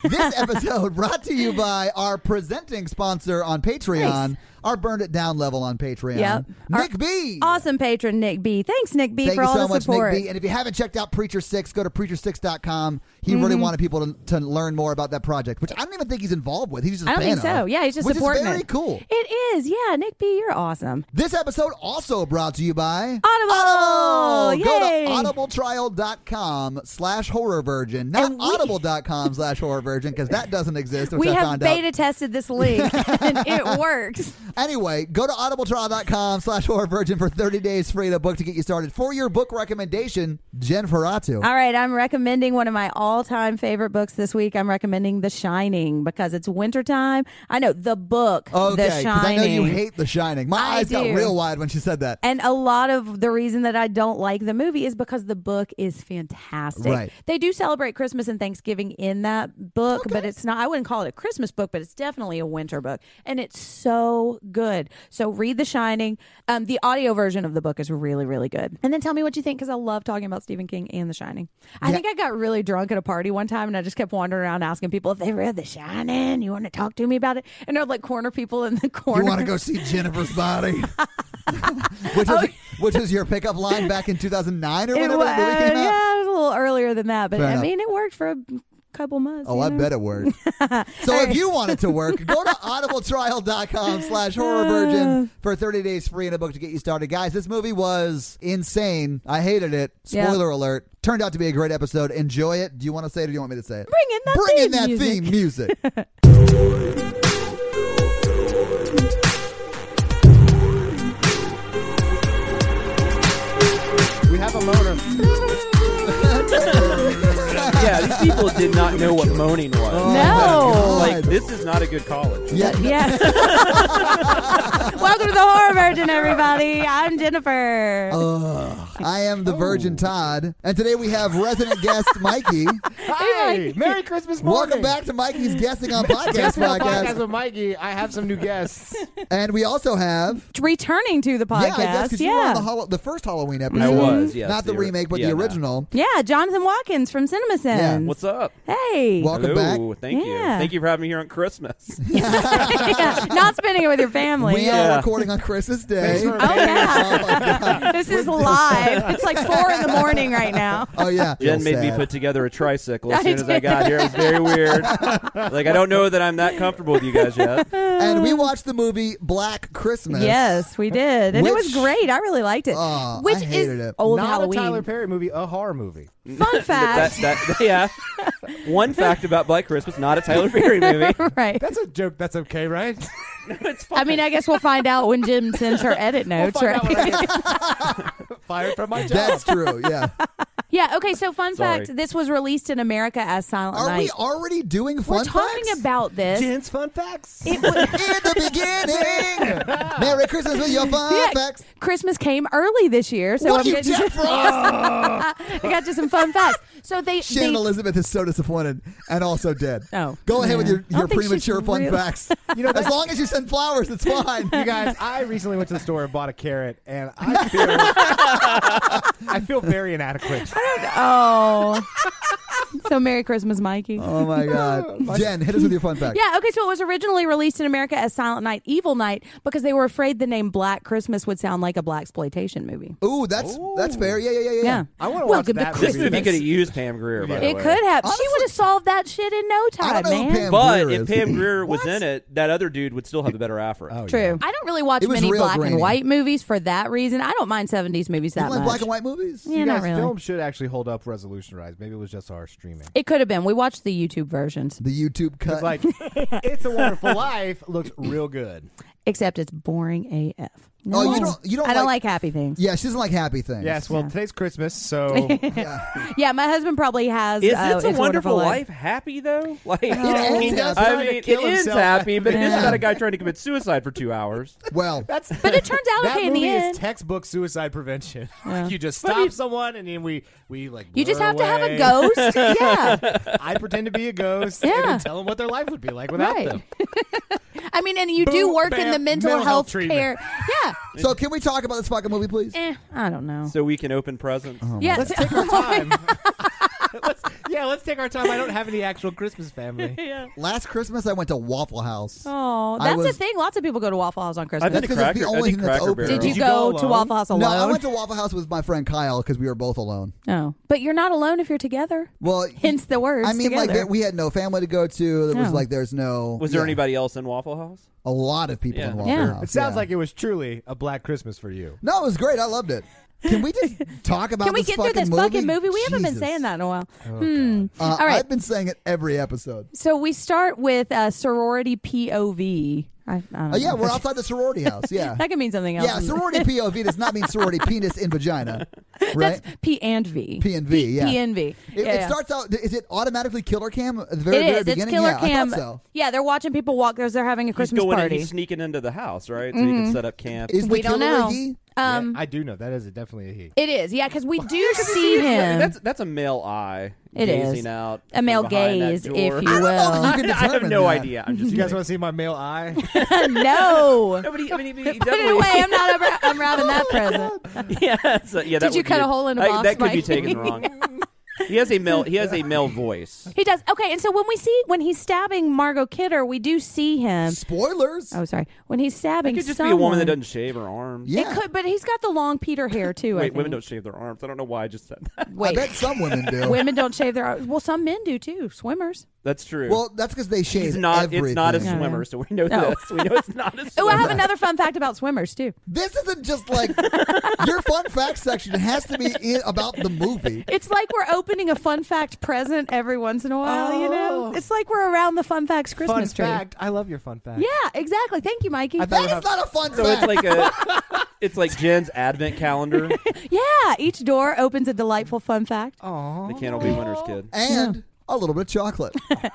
This episode brought to you by our presenting sponsor on Patreon, Nice. our Burned It Down level on Patreon, Yep. Nick B. Awesome patron, Nick B. Thanks, Nick B, Thank for you all so the much, support. Nick B. And if you haven't checked out Preacher 6, go to preacher6.com. He really wanted people to learn more about that project, which I don't even think he's involved with. He's just a I don't fan think so. of, Yeah, he's just which supporting is very it. cool. It is. Yeah, Nick B, you're awesome. This episode also brought to you by Audible! Go Yay! to audibletrial.com/horrorvirgin, not And we- audible.com/horrorvirgin, because that doesn't exist, which We I have found beta out. tested this link, and it works. Anyway, go to audibletrial.com/horrorvirgin for 30 days free to book to get you started. For your book recommendation, Jen Ferratu. All right, I'm recommending one of my all-time favorite books this week. I'm recommending The Shining because it's wintertime. I know, the book, Okay, The because Shining. I know you hate The Shining. My I eyes got do. real wide when she said that. And a lot of the reason that I don't like the movie is because the book is fantastic. Right. They do celebrate Christmas and Thanksgiving in that book, but it's not, I wouldn't call it a Christmas book, but it's definitely a winter book. And it's so good. So read The Shining. The audio version of the book is really, really good. And then tell me what you think, because I love talking about Stephen King and The Shining. I think I got really drunk at a party one time and I just kept wandering around asking people if they read The Shining. You want to talk to me about it? And I'd like corner people in the corner. You want to go see Jennifer's Body? Oh. which was your pickup line back in 2009 or It whenever was, the movie came out? yeah, it was a little earlier than that, but Fair I enough. mean, it worked for a couple months. Oh, you I know? bet it worked. So if you want it to work, go to audibletrial.com/horrorvirgin for 30 days free and a book to get you started. Guys, this movie was insane. I hated it. Yeah. Spoiler alert. Turned out to be a great episode. Enjoy it. Do you want to say it or do you want me to say it? Bring in that Bring in theme that music. theme music. We have a moaner. Yeah, these people did not know what moaning was. Oh, No. my Like, God. this is not a good college. Yeah. Yeah. Welcome to the Horror Virgin, everybody. I'm Jennifer. I am the Virgin Todd, and today we have resident guest Mikey. Hi! Merry Christmas morning! Welcome back to Mikey's Guessing on Podcast Guessing on Podcast podcast. with Mikey. I have some new guests. And we also have Returning to the podcast. yeah, I guess because you were on the first Halloween episode. I was, yes. Not the remake, but yeah, the no. original. Yeah, Jonathan Watkins from CinemaSins. Yeah, What's up? Hey. Welcome Hello. back. Thank you. Yeah. Thank you for having me here on Christmas. Yeah, not spending it with your family. We Yeah. are recording on Christmas Day. Thanks for Oh, yeah. Oh, my God. This is live. It's like 4 in the morning right now. Oh, yeah. Jen made me Sad. put together a tricycle as I soon as I did. got here. It was very weird. Like, I don't know that I'm that comfortable with you guys yet. And we watched the movie Black Christmas. Yes, we did. And it was Which- great. I really liked it. Oh, Which I hated is it. old Not Halloween. a Tyler Perry movie, a horror movie. Fun fact. Yeah. One fact about Black Christmas, not a Tyler Perry movie. Right. That's a joke. That's okay, right? It's fine. I mean, I guess we'll find out when Jim sends her edit notes, We'll find right? out when I get fired from my job. That's true, yeah. Yeah, okay, so fun Sorry. fact, this was released in America as Silent Are Night. we already doing fun We're talking facts? about this. Jen's fun facts. It was, In the beginning. Merry Christmas with your fun Yeah. facts. Christmas came early this year, so What I'm are you, getting Jeff Frost? I got you some fun facts. So Shannon Elizabeth is so disappointed and also dead. Oh, Go ahead with yeah. your I don't think she's premature fun really- facts. You know, As that's, long as you send flowers, it's fine. you guys, I recently went to the store and bought a carrot, and I feel I feel very inadequate. Oh. So Merry Christmas, Mikey. Oh my God. Jen, hit us with your fun fact. Yeah, okay, so it was originally released in America as Silent Night, Evil Night because they were afraid the name Black Christmas would sound like a blaxploitation movie. Ooh, that's fair. Yeah. Yeah. I want to watch Welcome to that This movie. movie could have used Pam Grier, by the It way. could have. Honestly- she would have solved that shit in no I time, don't know who man. Pam But Grier if is. Pam Grier was in it, that other dude would still have a better afro. Oh, True. yeah. I don't really watch It was many real black grainy. and white movies for that reason. I don't mind 70s movies You that like much. black and white movies? Yeah, You not guys, really. film should actually hold up resolution-wise. Maybe it was just our streaming. It could have been. We watched the YouTube versions, The YouTube cut. It's like, It's a Wonderful Life looks real good. except it's boring AF. Oh, No. you don't I don't like- like happy things. yeah, she doesn't like happy things. Yes, well, Yeah. today's Christmas, so Yeah, my husband probably has. Is It's It's a Wonderful Life happy, though? Like, ends he does happy. I try to mean, it kill is himself. happy, but it is Yeah. about a guy trying to commit suicide for 2 hours. Well, That's But it turns out that okay in movie the is end. textbook suicide prevention. Yeah. You just But stop he- someone, and then we like. You just blur have to have a away. ghost. Yeah. I pretend to be a ghost, Yeah. and then tell them what their life would be like without Right. them. I mean, and you do Boom, work in bam, the mental mental health health treatment. care. Yeah. so can we talk about this fucking movie, please? I don't know. So we can open presents. Yeah. Let's take our time. Yeah, let's take our time. I don't have any actual Christmas family. Last Christmas, I went to Waffle House. Oh, I that's was- the thing. Lots of people go to Waffle House on Christmas. I've been to That's 'cause it's the Cracker. only I think thing that's Cracker open. Barrel. Did you you go go to alone? Waffle House alone? No, I went to Waffle House with my friend Kyle because we were both alone. Oh, but you're not alone if you're together. Well, Hence the words. I mean, together. like we had no family to go to. There was No. like there's no. Was there yeah, anybody else in Waffle House? A lot of people Yeah. in Waffle Yeah. House. It sounds yeah. like it was truly a Black Christmas for you. No, it was great. I loved it. Can we just talk about Can we this get through fucking this movie? fucking movie? We haven't been Jesus. saying that in a while. Oh, All right. I've been saying it every episode. So we start with sorority POV. I don't know. Yeah, we're outside the sorority house. Yeah. That could mean something else. Yeah, sorority POV does not mean sorority penis in vagina, right? That's P and V. P and V, yeah. P and V. It starts out. Is it automatically Killer Cam at the very, It very is. It's beginning? Killer yeah, Cam. I thought so. Yeah, they're watching people walk. They're having a Christmas he's going party. in, he's sneaking into the house, right? So you can set up camp. Is the We don't killer know. a he? Yeah, I do know. That is definitely a he. It is, yeah, because we do see him. That's a male eye It gazing is. out. A male from behind that gaze, door. if you I don't know will. if you can I have determine no that. idea. I'm just. You guys want to see my male eye? No. Nobody. I mean, he Put it definitely. away. I'm not unwrapping that present. Yeah, so, yeah. Did you cut a hole in a box, That could be Mike? taken wrong. He has a male voice. He does. Okay, and so when he's stabbing Margot Kidder, we do see him. Spoilers. Oh, sorry. When he's stabbing It could just someone, be a woman that doesn't shave her arms. Yeah. It could, but he's got the long Peter hair too. I Wait, think. women don't shave their arms. I don't know why I just said that. I Wait, bet some women do. women don't shave their arms. Well, some men do too. Swimmers. That's true. Well, that's because they shave He's not. everything. It's not a No. swimmer, so we know No. this. We know it's not a swimmer. Oh, I have another fun fact about swimmers too. This isn't just like your fun facts section. It has to be about the movie. It's like we're opening a fun fact present every once in a while. You know, it's like we're around the fun facts Fun Christmas tree. fact. I love your fun fact. Yeah, exactly. Thank you, Mikey. I thought- That is not a fun So fact. it's like it's like Jen's advent calendar. Yeah, each door opens a delightful fun fact. Aw. The Candle Be Winter's Kid. and a little bit of chocolate.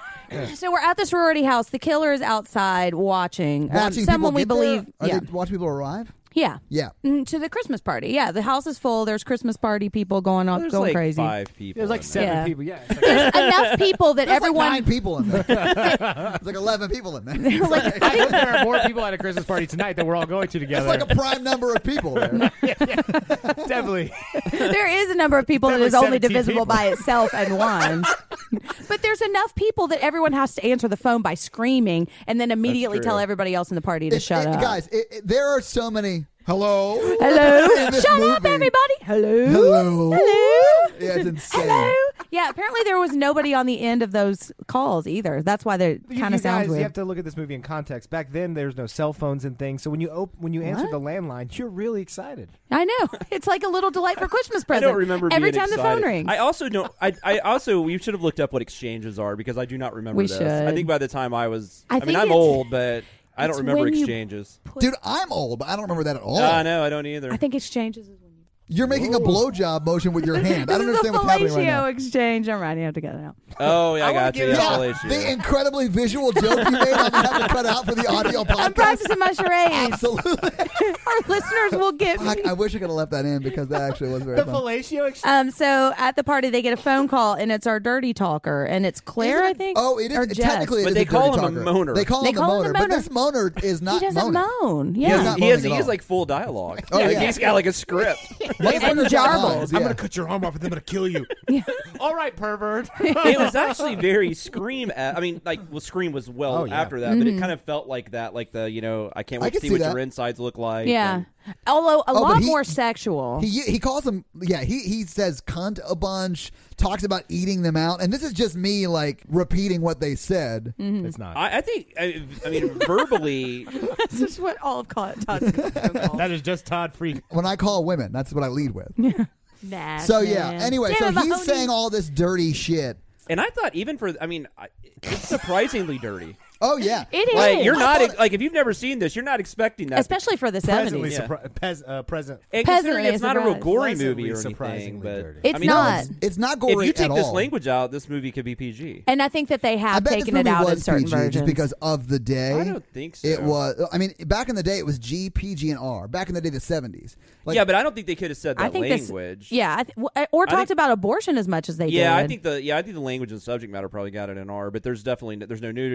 So we're at the sorority house. The killer is outside watching. Watching someone we people get believe. there? Are Yeah. they watching people arrive? Yeah. Yeah. To the Christmas party. Yeah, the house is full. There's Christmas party people going on, There's going like crazy. 5 people. There's like in 7 Yeah. people. Yeah. It's like, There's enough people that There's everyone. like 9 people in there. There's like 11 people in there. It's I hope there are more people at a Christmas party tonight that we're all going to together. like a prime number of people there. Definitely. There is a number of people that is Definitely only 17 divisible people. by itself and one. But there's enough people that everyone has to answer the phone by screaming and then immediately true. tell everybody else in the party to shut up. Guys, there are so many. Hello? Hello? in this Shut up, movie. everybody. Hello? Hello? Hello? Yeah, it's insane. Hello? Yeah, apparently there was nobody on the end of those calls either. That's why they You kind of sounds guys, you weird. have to look at this movie in context. Back then, there's no cell phones and things. So when you answer the landline, you're really excited. I know. It's like a little delight for Christmas I present. don't remember Every being time excited. the phone rings. I also don't. I also we should have looked up what exchanges are because I do not remember We this. should. I think by the time I was, I I think mean, I'm it's- old, but I it's don't remember when you exchanges. Dude, I'm old, but I don't remember that at all. No, I don't either. I think exchanges is when you. You're making a blowjob motion with your hand. I don't This is understand a what's happening right fellatio now. exchange. I'm writing it together now. Oh yeah, I wanna got get you. it Yeah, out. fellatio. The incredibly visual joke you made, I'm going to have to cut out for the audio podcast. I'm practicing my charades. Absolutely. Our listeners will get me. I wish I could have left that in because that actually was very The fun. fellatio exchange. So at the party, they get a phone call, and it's our dirty talker, and it's Claire, I think. Oh, it is. Or Jess. Technically, it But is they a call dirty him a talker. moaner. They call They him the call him moaner, the but moaner. this moaner is not he doesn't moaning. moan. He's Yeah. not he has moaning at all. like full dialogue. Oh, Like, yeah. he's got like a script. And jarbles. I'm going to cut your arm off and then I'm going to kill you. All right, pervert. It was actually very Scream. I mean, like, well, Scream was well Oh, yeah. after that, but it kind of felt like that, like the I can't I wait to could see see what that. your insides look like. Yeah. and- Although a but lot he- more sexual. He calls him, yeah, he says cunt a bunch, talks about eating them out, and this is just me, like, repeating what they said. It's not. I think. I mean, verbally. This is what all of Todd's phone calls. That is just Todd Freak. When I call women, that's what I lead with. Nah, So, yeah, man. anyway, Damn so it, he's Mahoney. saying all this dirty shit. And I thought even for, it's surprisingly dirty. Oh, yeah. It is. Like you're I not thought- like if you've never seen this, you're not expecting that. Especially for the Presently, 70s. present. And Peasantly considering it's not a real surprised. gory Pleasantly movie or anything, surprisingly but dirty. It's I mean, not. It's not If gory you take at this all. language out, this movie could be PG. And I think that they I have bet taken this it movie out was in certain PG versions. just because of the day. I don't think so. It was. I mean, back in the day, it was G, PG, and R. Back in the day, the 70s. Like, yeah, but I don't think they could have said I that think language. Yeah, or talked think- about abortion as much as they did. Yeah, I think the language and subject matter probably got it in R, but there's no nudity, there's no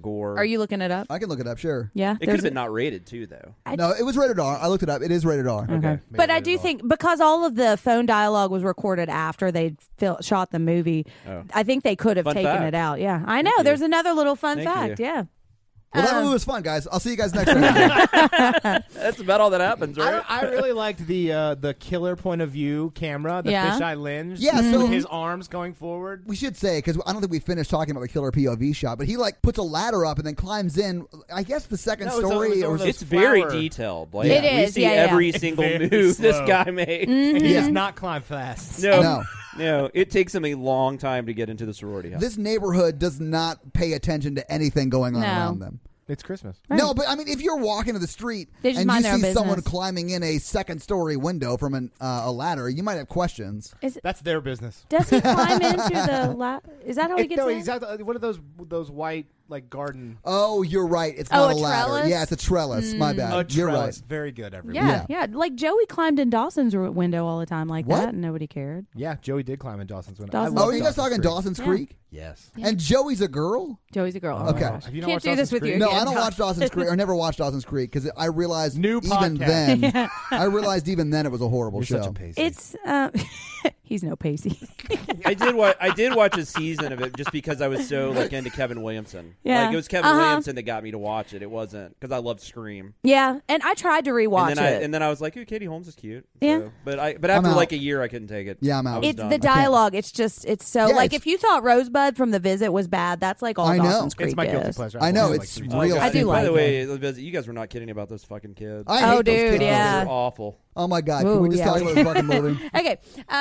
gore. Are you looking it up? I can look it up. Sure. Yeah. It could have been not rated too, though. No, it was rated R. I looked it up. It is rated R. Okay. But I do think because all of the phone dialogue was recorded after they shot the movie, I think they could have Fun taken fact. it out. Yeah, I know. you. There's another little fun Thank fact. you. Yeah. Well, that movie was fun, guys. I'll see you guys next time. That's about all that happens, right? I really liked the killer point of view camera, the Yeah. fisheye lens. Yeah, so- with his arms going forward. We should say, because I don't think we finished talking about the killer POV shot, but he like puts a ladder up and then climbs in. I guess the second No, it was story. over or those It's very flower- detailed. Like, It we is, see yeah, yeah. every It's single very move this slow. guy made. And he Yeah. does not climb fast. No, no, it takes him a long time to get into the sorority house. this neighborhood does not pay attention to anything going on No. around them. It's Christmas. No, but I mean, if you're walking to the street They just and you mind their own see someone business. climbing in a second-story window from a ladder, you might have questions. That's their business. Does he climb into the Is that how he gets No, in? he's out one of those white like garden. Oh, you're right. It's Oh, not a a ladder. trellis? Yeah, it's a trellis. My bad. You're trellis. right. Very good, everyone. Yeah. Like Joey climbed in Dawson's window all the time like What? that, and nobody cared. Yeah, Joey did climb in Dawson's window. Dawson's- I love Oh, are you guys talking Creek. Dawson's Yeah. Creek? Yes. And Joey's a girl? Joey's a girl. Okay. Have you not Can't watched do this Dawson's with Creek? you. No, again, I don't watch Josh. Dawson's Creek, or never watched Dawson's Creek, because I realized New even podcast. then, I realized even then it was a horrible You're show. such a pacey. It's he's no Pacey. I did watch a season of it just because I was so like into Kevin Williamson. Yeah. Like it was Kevin Williamson that got me to watch it. It wasn't because I loved Scream. Yeah, and I tried to rewatch it. And then I was like, "Ooh, Katie Holmes is cute." Yeah. So, but after out. like a year, I couldn't take it. Yeah, I'm out. I was It's done. the dialogue. It's just it's so Yeah, like it's- if you thought Rosebud from The Visit was bad, that's like all I know. Dawson's Creek It's my guilty is. pleasure. I know, watched it it's like 3 Oh, real God. I do By like the it. way, you guys were not kidding about those fucking kids. I hate those dude, kids. yeah. They're awful. Oh my God! Can we Ooh, just yeah. talk about this fucking movie? Okay,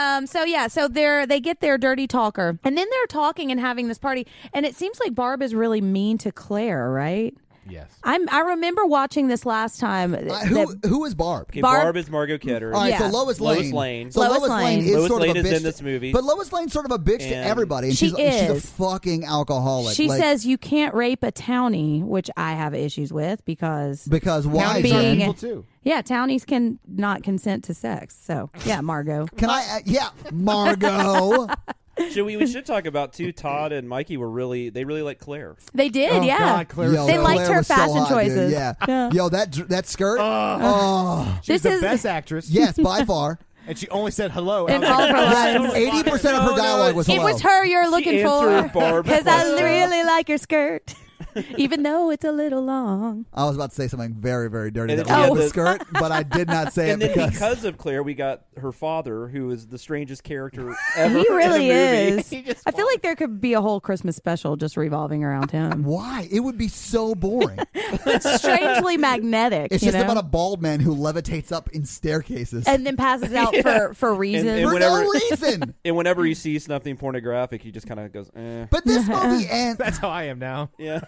so they get their dirty talker, and then they're talking and having this party, and it seems like Barb is really mean to Claire, right? Yes. I remember watching this last time. Who is Barb? Okay, Barb- Barb is Margot Kidder. All right, Yeah. so Lois Lane. Lois Lane. So Lois Lois Lane Lane. is Lois sort Lane of a is bitch in this movie. But Lois Lane's sort of a bitch to And- everybody, and She she's a is. fucking alcoholic. She Like, says you can't rape a townie, which I have issues with because because why? Being- Jen? people too. yeah, townies can not consent to sex. So yeah, Margot. Can I? Yeah, Margot. We should talk about too. Todd and Mikey they really like Claire. They did, Oh, yeah. God, Claire. Yo, They Claire liked her was so fashion hot, dude. choices. Yeah. Yeah. Yo, that skirt. Oh, She's This the is- best actress. yes, by far. And she only said hello. In I was all like, of her lines. 80% of her dialogue was It hello. was her you're looking for answered Barb's because I question. really like your skirt, even though it's a little long. I was about to say something very, very dirty And that then we was had the the- skirt, but I did not say And it then because. because of Claire, we got her father, who is the strangest character ever. He really in a movie. is. He just I feel like there could be a whole Christmas special just revolving around him. Why? It would be so boring. Strangely magnetic. It's you just know? about a bald man who levitates up in staircases. and then passes out for reasons. And for whenever- no reason. And whenever he sees something pornographic, he just kind of goes, eh. But this movie ends. That's how I am now. Yeah.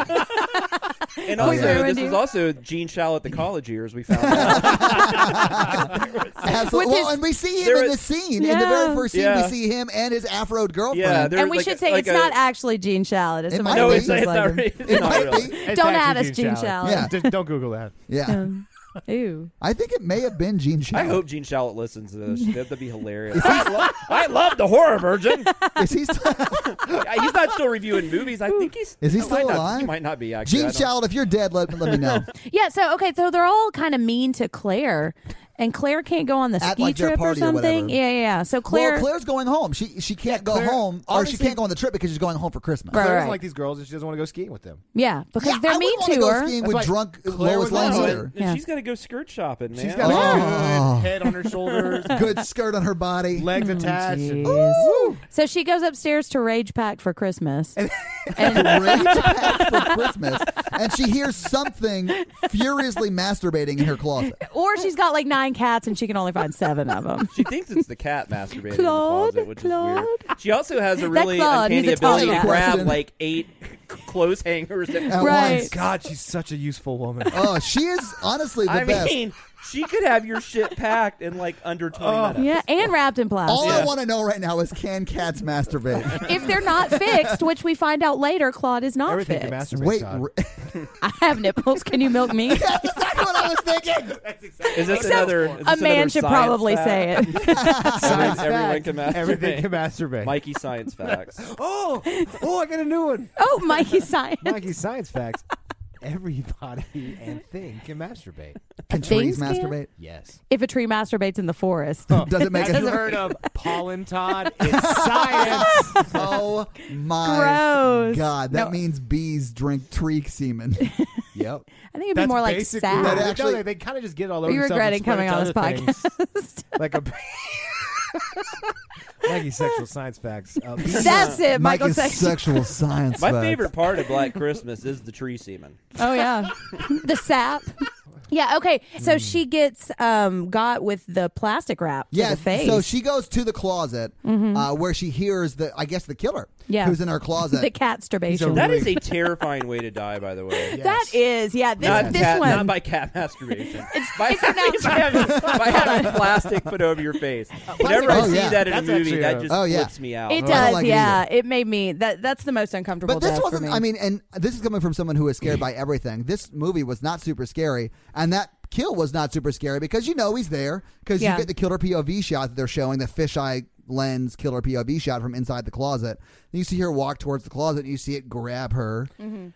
And Oh, also, yeah. this was also Gene Shalit the college years, we found out. Absolutely. With Well, his- and we see him there in was- the scene. In the Yeah. very first scene, we Yeah. see him and his afroed girlfriend. Yeah, there- and we like should a- say like it's a- not actually Gene Shalit. It's It somebody might No, be. it's just not like him. really. It Not might really. be. It's Don't actually add us Gene Shalit. Yeah. Just don't Google that. Yeah. Ew. I think it may have been Gene Shalit. I hope Gene Shalit listens to this. That'd be hilarious. I love the Horror Virgin. Is he still, He's not still reviewing movies. I think he's. Is he might still not- alive? He might not be, actually. Gene I don't- Shalit, if you're dead, let me know. Yeah. So they're all kind of mean to Claire, and Claire can't go on the At, ski like, their trip or party or something. whatever. Yeah. So Claire. Well, Claire's going home. She can't go Claire- home, or she honestly- can't go on the trip because she's going home for Christmas. Right. Claire doesn't like these girls, and she doesn't want to go skiing with them. Yeah, because Yeah, they're I mean wouldn't want to go her. skiing That's with why drunk Claire Lois was Lane like, No, either. and Yeah. she's got to go skirt shopping, man. She's got Oh. a good head on her shoulders, Good skirt on her body. legs attached. and- Jeez. So she goes upstairs to Rage Pack for Christmas. and Rage Pack for Christmas, and she hears something furiously masturbating in her closet. or she's got like 9 cats and she can only find 7 of them. She thinks it's the cat masturbating Claude, in the closet, which Claude. is weird. She also has a really Claude, he's uncanny a tall ability to cat. grab Question. like 8 clothes hangers. At Right. once. God, she's such a useful woman. Oh, she is honestly the I best. mean, She could have your shit packed in like under 20 minutes. Yeah, and wrapped in plastic. All I want to know right now is, can cats masturbate? If they're not fixed, which we find out later, Claude is not Everything can fixed. masturbate. Wait, Todd. I have nipples. Can you milk me? that's exactly what I was thinking. Is this another? Is A this man another should science probably fact? say it. Science Everyone fact. can masturbate. Everything can masturbate. Mikey science facts. Oh, I got a new one. Oh, Mikey Science. Mikey's science facts. Everybody and thing can masturbate. Can trees Things can? masturbate? Yes. If a tree masturbates in the forest. Does it make Have a you heard of pollen, Todd? It's science. Oh my Gross. God. That No. means bees drink tree semen. Yep. I think it'd be more like basically sap. what That it actually- does. They kind of just get all over Are you themselves and regretting spread coming it to on this other things. podcast? Like a Mikey's sexual science facts. That's it, Michael Mike is Sexton. sexual science. My facts. favorite part of Black Christmas is the tree semen. Oh yeah, the sap. Yeah. Okay. So she gets got with the plastic wrap to Yeah, the face. so she goes to the closet where she hears the killer Yeah. who's in her closet. the catsturbation. That is a terrifying way to die, by the way. That is. Yeah. This Not, this cat, one. not by cat masturbation. by, it's now- by having plastic put over your face. Whenever I Oh, see yeah. that in a That's movie, actually that a- just Oh, yeah. flips me out. It I don't does, like it yeah. It made me that's the most uncomfortable But this death for wasn't. me. I mean, and this is coming from someone who is scared by everything. This movie was not super scary, and that kill was not super scary because he's there because Yeah. you get the killer POV shot that they're showing, the fisheye lens killer POV shot from inside the closet. And you see her walk towards the closet, and you see it grab her.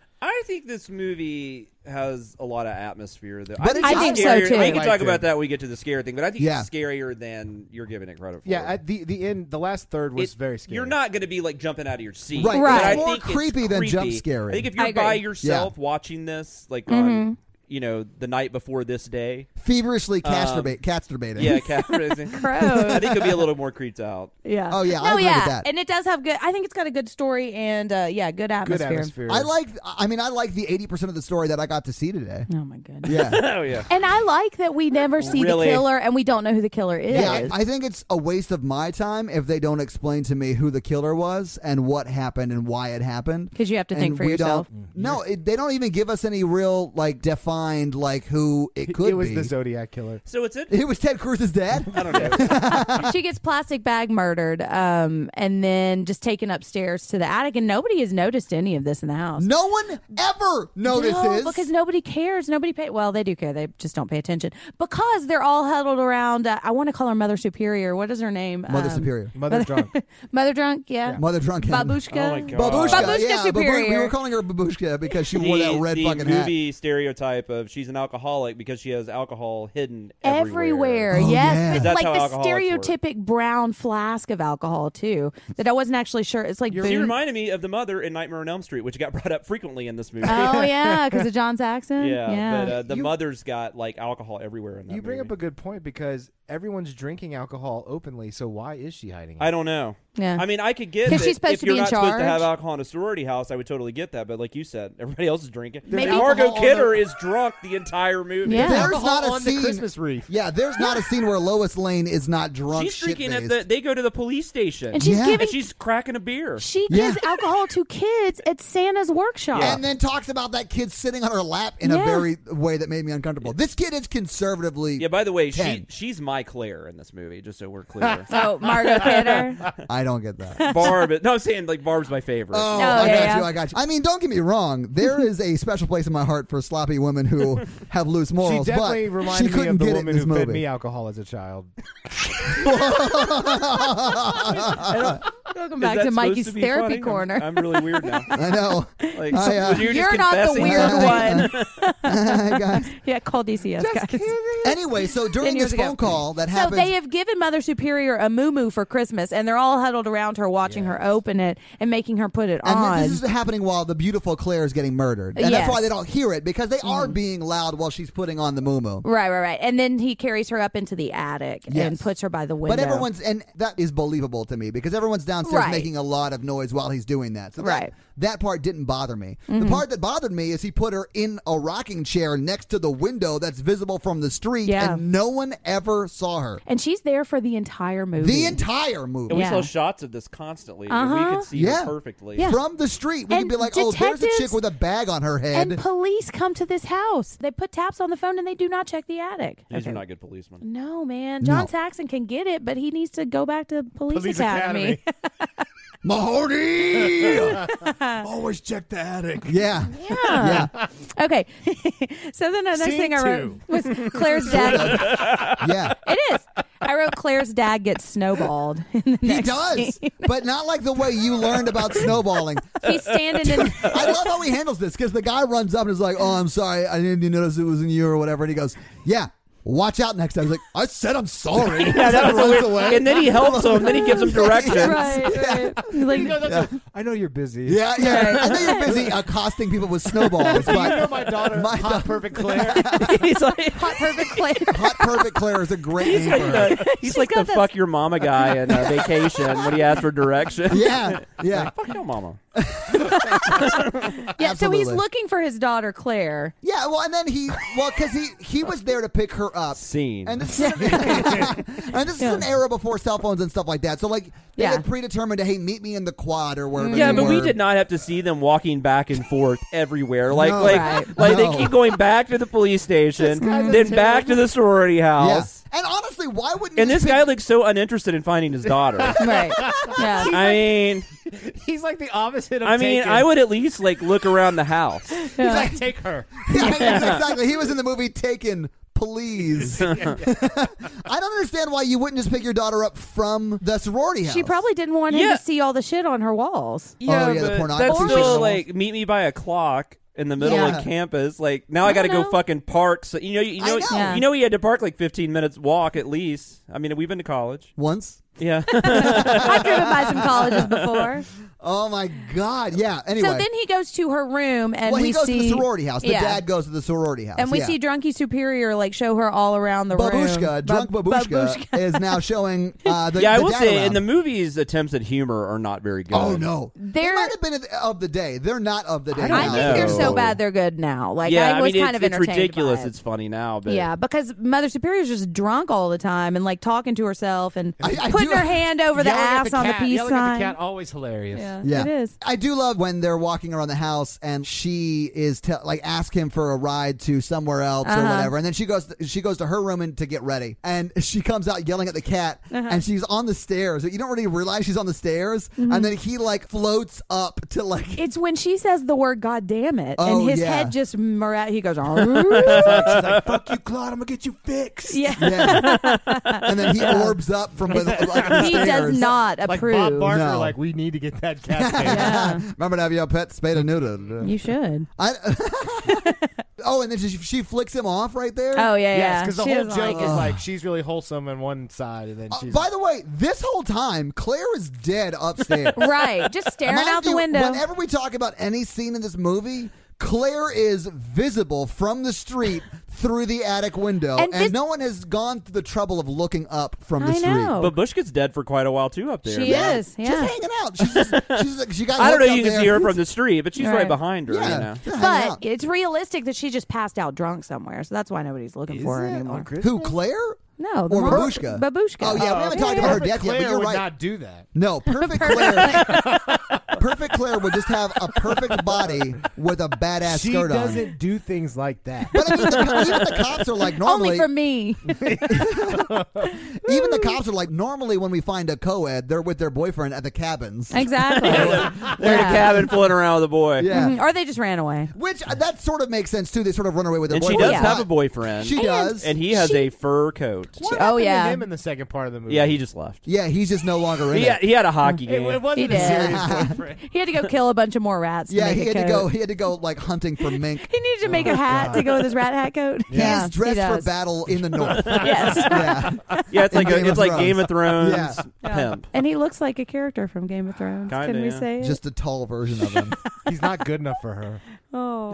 I think this movie has a lot of atmosphere. Though. But I think so, scarier. too. We can I talk do. about that when we get to the scary thing, but I think Yeah. it's scarier than you're giving it credit for. Yeah, at the end, the last third was very scary. You're not going to be like jumping out of your seat. Right. Right. But I It's more think it's creepy than jump creepy. scary. I think if I you're by agree. yourself watching this, like on the night before this day, Feverishly catsterbating. yeah, Catherine, Gross. I think it'll be a little more creeped out. Yeah. Oh, yeah, I No, agree with yeah. that. And it does have good. I think it's got a good story and good good atmosphere. atmosphere. I like the 80% of the story that I got to see today. Oh my goodness. Yeah. Oh yeah. And I like that we never see Really? the killer and we don't know who the killer is. Yeah, I think it's a waste of my time if they don't explain to me who the killer was and what happened and why it happened. Because you have to And think for we yourself. No, they don't even give us any real defined who it could it was be. the Zodiac killer. So it's it. It was Ted Cruz's dad. I don't know. She gets plastic bag murdered and then just taken upstairs to the attic, and nobody has noticed any of this in the house. No one ever notices. No, because nobody cares. Nobody pay. Well, they do care. They just don't pay attention because they're all huddled around. I want to call her Mother Superior. What is her name? Mother Superior. Mother's drunk. Mother Drunk. Yeah. Mother Drunk. Babushka. Oh my God. Babushka. Babushka yeah, but we Superior. were calling her Babushka because she wore that red the fucking hat. movie stereotype of she's an alcoholic because she has alcohol hidden Everywhere, Oh, yes, yeah. but That's like how the alcoholics work. stereotypic brown flask of alcohol too. That I wasn't actually sure. It's like She booze. reminded me of the mother in Nightmare on Elm Street, which got brought up frequently in this movie. Oh yeah, because of John Saxon. yeah, but the You- mother's got like alcohol everywhere in that You bring movie. up a good point because everyone's drinking alcohol openly, so why is she hiding it? I don't know. Yeah. I mean, I could get 'Cause that she's supposed if to you're be in not supposed to have charge. alcohol in a sorority house, I would totally get that. But like you said, everybody else is drinking. Maybe- Margot Alcohol on Kidder the- is drunk the entire movie. Yeah. There's Alcohol not a on scene. the Christmas wreath. Yeah, there's not a scene where Lois Lane is not drunk. She's drinking at shit-faced. they go to the police station And she's Yeah. giving. and she's cracking a beer. She Yeah. gives alcohol to kids at Santa's workshop. Yeah. And then talks about that kid sitting on her lap in a Yeah. very way that made me uncomfortable. This kid is conservatively. Yeah, by the way, 10. she's my Claire in this movie, just so we're clear. Oh, Margot Kidder. I don't get that. Barb, no, I'm saying like Barb's my favorite. Oh, Oh, I yeah, got you. yeah. I got you. I mean, don't get me wrong. There is a special place in my heart for sloppy women who have loose She morals. definitely but reminded she me couldn't of the get it in woman this who fed movie. me alcohol as a child. Welcome Is back that to Mikey's supposed to be therapy funny? corner. I'm really weird now. I know. Like, I, you're You're just not the confessing weird that. one. guys. Yeah, call DCS, guys. Anyway, so during 10 years this ago. phone call that So happens. they have given Mother Superior a moo for Christmas, and they're all huddled around her, watching her open it and making her put it and on. this is happening while the beautiful Claire is getting murdered. And that's Yes. why they don't hear it, because they are being loud while she's putting on the moo-moo. Right. And then he carries her up into the attic and Yes. puts her by the window. But everyone's, and that is believable to me, because everyone's downstairs Right. making a lot of noise while he's doing that. So Right. that part didn't bother me. The part that bothered me is he put her in a rocking chair next to the window that's visible from the street, Yeah. and no one ever saw her. And she's there for the entire movie. The entire movie. And we Yeah. saw shots of this constantly. And we could see Yeah. her perfectly. Yeah. From the street, we And could be like, oh, there's a chick detectives with a bag on her head. And police come to this house. They put taps on the phone and they do not check the attic. These are not good policemen. No, man. John No. Saxon can get it, but he needs to go back to Police Academy. Mahoney! Always check the attic. Yeah. Yeah. Yeah. Okay. So then the next Scene thing I wrote 2. was Claire's dad. Yeah. It is. I wrote Claire's dad gets snowballed in the He next does, scene. but not like the way you learned about snowballing. He's standing in. I love how he handles this because the guy runs up and is like, "Oh, I'm sorry, I didn't even notice it was in you or whatever." And he goes, "Yeah, watch out next time." He's like, "I said I'm sorry." Yeah, that was runs weird. away. And then he helps him. Then he gives him directions. Right. He's like, I know you're busy. Yeah, yeah. I know you're busy accosting people with snowballs, You know but my daughter, My Hot daughter- Perfect Claire. He's like, hot perfect Claire. Hot Perfect Claire is a great name for her. he's She's like the got this- fuck your mama guy in Vacation when he asked for directions. Yeah, yeah, Fuck your mama. Yeah, so he's Absolutely. looking for his daughter Claire. yeah. Well, and then because he was there to pick her up. Scene. And this, and this is an era before cell phones and stuff like that. So, like, they Yeah. had predetermined to, hey, meet me in the quad or wherever. Yeah, they but we were. did not have to see them walking back and forth everywhere. Like, No. Right. like No. they keep going back to the police station, guy's then back to the sorority Yeah. house. And honestly, why wouldn't And you this just guy pick- looks so uninterested in finding his daughter. Right. Yeah. I mean, He's like the opposite of I Taken. would at least like look around the house. He's like, take her. Yeah, exactly. He was in the movie Taken. Please. I don't understand why you wouldn't just pick your daughter up from the sorority house. She probably didn't want him Yeah. to see all the shit on her walls. yeah, the but pornography that's shit. still like meet me by a clock in the middle Yeah. of campus. Like now I got to go know. fucking park. So you know, I know. Yeah. you know, he had to park like 15 minutes walk at least. I mean, we've been to college. Once. Yeah. I've driven by some colleges before. Oh my God. Yeah. Anyway. So then he goes to her room and well, we he goes see to the sorority house. The Yeah. dad goes to the sorority house. and we yeah. see Drunky Superior like show her all around the Babushka, room. drunk Babushka, is now showing the Yeah, I the will dad say around. in the movies, attempts at humor are not very good. Oh no, they They're- might have been of the day. They're not of the day. I don't I now. think they're so No. bad they're good now. Like yeah, I was mean, kind of it's entertained ridiculous. by it. It's funny now, but Yeah, because Mother Superior's just drunk all the time and like talking to herself and I putting do- her hand over the Yelling at ass on the cat, peace yelling sign. at the cat, always hilarious. Yeah, Yeah, it is. I do love when they're walking around the house and she is like ask him for a ride to somewhere else or whatever, and then she goes to her room and to get ready, and she comes out yelling at the cat, and she's on the stairs. You don't really realize she's on the stairs, and then he like floats up to like. It's when she says the word "God damn it," Oh, and his yeah. head just he goes. She's like, fuck you, Claude. I'm going to get you fixed. Yeah, Yeah. And then he orbs up from like, the he stairs. does not Like approve. Bob Barker, No. like, we need to get that cat taken. Yeah, Remember to have your pet spayed and neutered. you should. Oh, and then she flicks him off right there. Oh yeah, Yes, yeah. because the She whole doesn't joke like is it. like she's really wholesome on one side, and then she's. By the way, this whole time, Claire is dead upstairs. Right, just staring Mind out the you, window. Whenever we talk about any scene in this movie, Claire is visible from the street through the attic window, And and this- no one has gone through the trouble of looking up from the I street. know. But Bush gets dead for quite a while too up there. She is. Just Yeah. hanging out. She got. I don't know. hooked You up can there. see her from the street, but she's right Right. behind her. Yeah, You know. just hanging But out. it's realistic that she just passed out drunk somewhere, so that's why nobody's looking for her Is it anymore. on Christmas? Who, Claire? No, the Or mom- Babushka? Babushka. Oh, yeah, we haven't talked about her Perfect death yet, but Claire you're would right. not do that. No, Perfect Claire. Perfect Claire would just have a perfect body with a badass She skirt on. doesn't do things like that. But I mean, even the cops are like normally. Only for me. Even the cops are like normally when we find a co-ed, they're with their boyfriend at the cabins. Exactly. They're in a cabin fooling around with a boy. Yeah, Mhm. Or they just ran away. which that sort of makes sense too. They sort of run away with their And she boyfriend. does yeah. have a boyfriend. She does. And he has a fur coat. What Oh, happened yeah. to him in the second part of the movie? Yeah, he just left. Yeah, he's just no longer in He it. had, he had a hockey It, game. it wasn't He a did. serious boyfriend. He had to go kill a bunch of more rats. Yeah, to make he a had to coat. go. He had to go like hunting for mink. He needed to make a hat to go with his rat hat coat. He Yeah, is dressed he for does. battle in the north. Yes. Yeah, Yeah, it's in like Game of Thrones. Game of Thrones Yeah. pimp. And he looks like a character from Game of Thrones. Kinda, Can we yeah. say it? just a tall version of him. He's not good enough for her. Oh.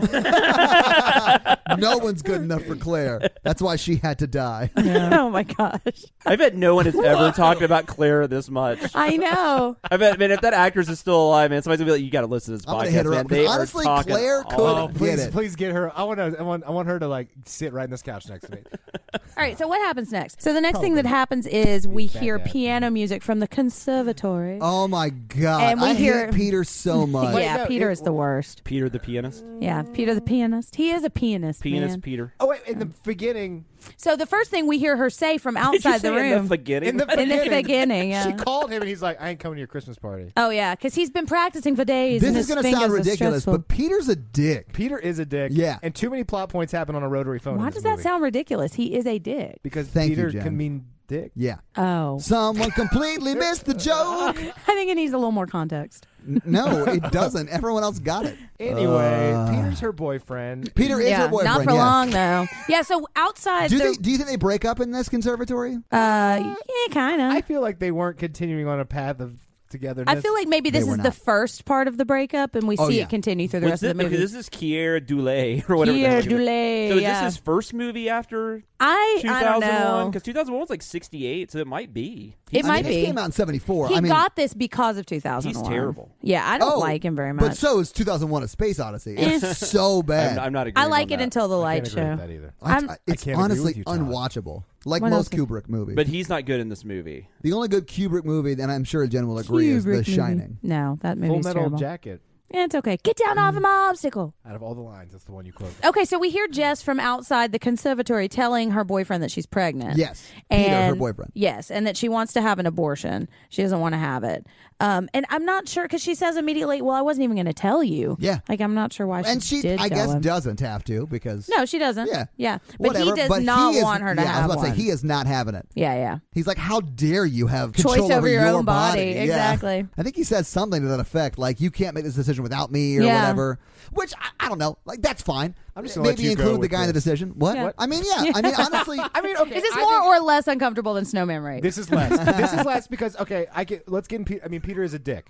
No one's good enough for Claire. That's why she had to die. Oh my gosh. I bet no one has ever talked about Claire this much. I know. I bet, man, if that actress is still alive, man, somebody's gonna be like, "You got to listen to this I'm podcast, gonna hit her man." up. They are Honestly, talking Claire all could- Oh, Get please, it. please get her. I want her to like sit right in this couch next to me. All right, so what happens next? So the next thing that happens is we Bad hear dad. piano music from the conservatory. Oh my God. And we I hear- hate Peter so much. Yeah, no, Peter is the worst. Peter the pianist, Yeah, Peter the pianist. He is a pianist. pianist man. Peter. Oh wait, in the beginning, So the first thing we hear her say from Did you outside say the in room. the beginning? in the In the beginning, yeah. she called him and he's like, "I ain't coming to your Christmas party." Oh yeah, because he's been practicing for days. This and is his going to fingers sound are ridiculous, stressful. but Peter's a dick. Peter is a dick. Yeah. and too many plot points happen on a rotary phone. in Why this does that movie. sound ridiculous? He is a dick. Because Thank you, Peter Jen. can mean dick. Yeah. Oh, Someone completely missed the joke. I think it needs a little more context. No, it doesn't. Everyone else got it. Anyway, Peter's her boyfriend. Peter is yeah, her boyfriend. not for yeah. long though. Yeah, so outside Do the you think they break up in this conservatory? yeah, kind I of. feel like they weren't continuing on a path of togetherness. I feel like maybe They this were is the not. first part of the breakup, and we Oh, see yeah. it continue through the What's rest of the movie. This is Kier Dulé or whatever. the Pierre hell he is. Dulé. So is yeah. this his first movie after I don't 2001? know. Because 2001 was like 68, so it might be. It I might mean, be. This came out in 74. He I mean, got this because of 2001. He's terrible. Yeah, I don't oh, like him very much. But so is 2001: A Space Odyssey. It's so bad. I'm not agreeing I like on it that. until the I light can't agree show. with that either. I'm- It's can't agree honestly with you, Todd. unwatchable. Like What most else? Kubrick movies. But he's not good in this movie. The only good Kubrick movie, and I'm sure Jen will agree, is The Kubrick movie. Shining. No, that Full movie's Metal terrible. Jacket. Yeah, it's okay. Get down off of my obstacle. Out of all the lines, that's the one you quote. Okay, so we hear Jess from outside the conservatory telling her boyfriend that she's pregnant. Yes. Peter, her And- boyfriend. Yes, and that she wants to have an abortion. She doesn't want to have it. And I'm not sure because she says immediately, "Well, I wasn't even going to tell you." Yeah. like I'm not sure why And she she, did. I tell guess, him. doesn't have to because. No, she doesn't. Yeah. but Whatever. he does but not he is, want her to yeah, have I was about one. to say, he is not having it. Yeah. He's like, how dare you have Choice control over your own body. Yeah. Exactly. I think he says something to that effect, like, you can't make this decision without me or Yeah. whatever, which I don't know. Like, that's fine. I'm just gonna let Maybe you go include the with guy in the this. decision. What? Yeah. I mean, yeah. I mean, honestly. I mean, okay. Is this I more think or less uncomfortable than Snowman Rape? this is less. This is less because okay, let's get in. I mean, Peter is a dick.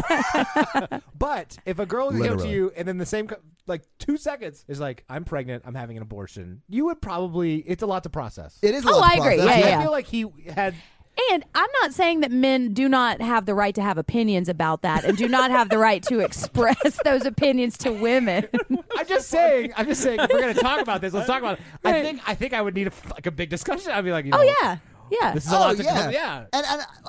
But if a girl came to Literally. you and then the same like 2 seconds is like, "I'm pregnant. I'm having an abortion," you would probably. It's a lot to process. It is a Oh, lot to I agree. process. Yeah, I feel like he had. And I'm not saying that men do not have the right to have opinions about that and do not have the right to express those opinions to women. I'm just saying. If we're gonna talk about this, let's talk about it. I think I would need a big discussion. I'd be like, you know, Oh yeah. Yeah. this is a lot to yeah. come. Yeah. And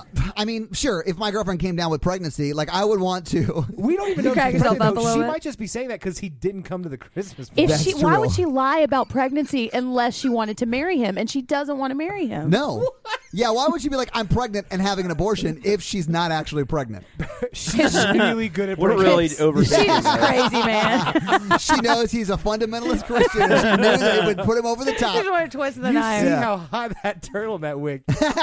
I mean, sure, if my girlfriend came down with pregnancy, like, I would want to. We don't even know. crack if she's yourself pregnant, up a though. little She bit. might just be saying that because he didn't come to the Christmas. If That's she, why true. would she lie about pregnancy unless she wanted to marry him and she doesn't want to marry him? No. Yeah, why would she be like, I'm pregnant and having an abortion if she's not actually pregnant? She's really good at. We're really overthinking She's this. crazy, man. She knows he's a fundamentalist Christian, and she knew that it would put him over the Just top. want to twist the You knife. see Yeah. how high that turtleneck wig?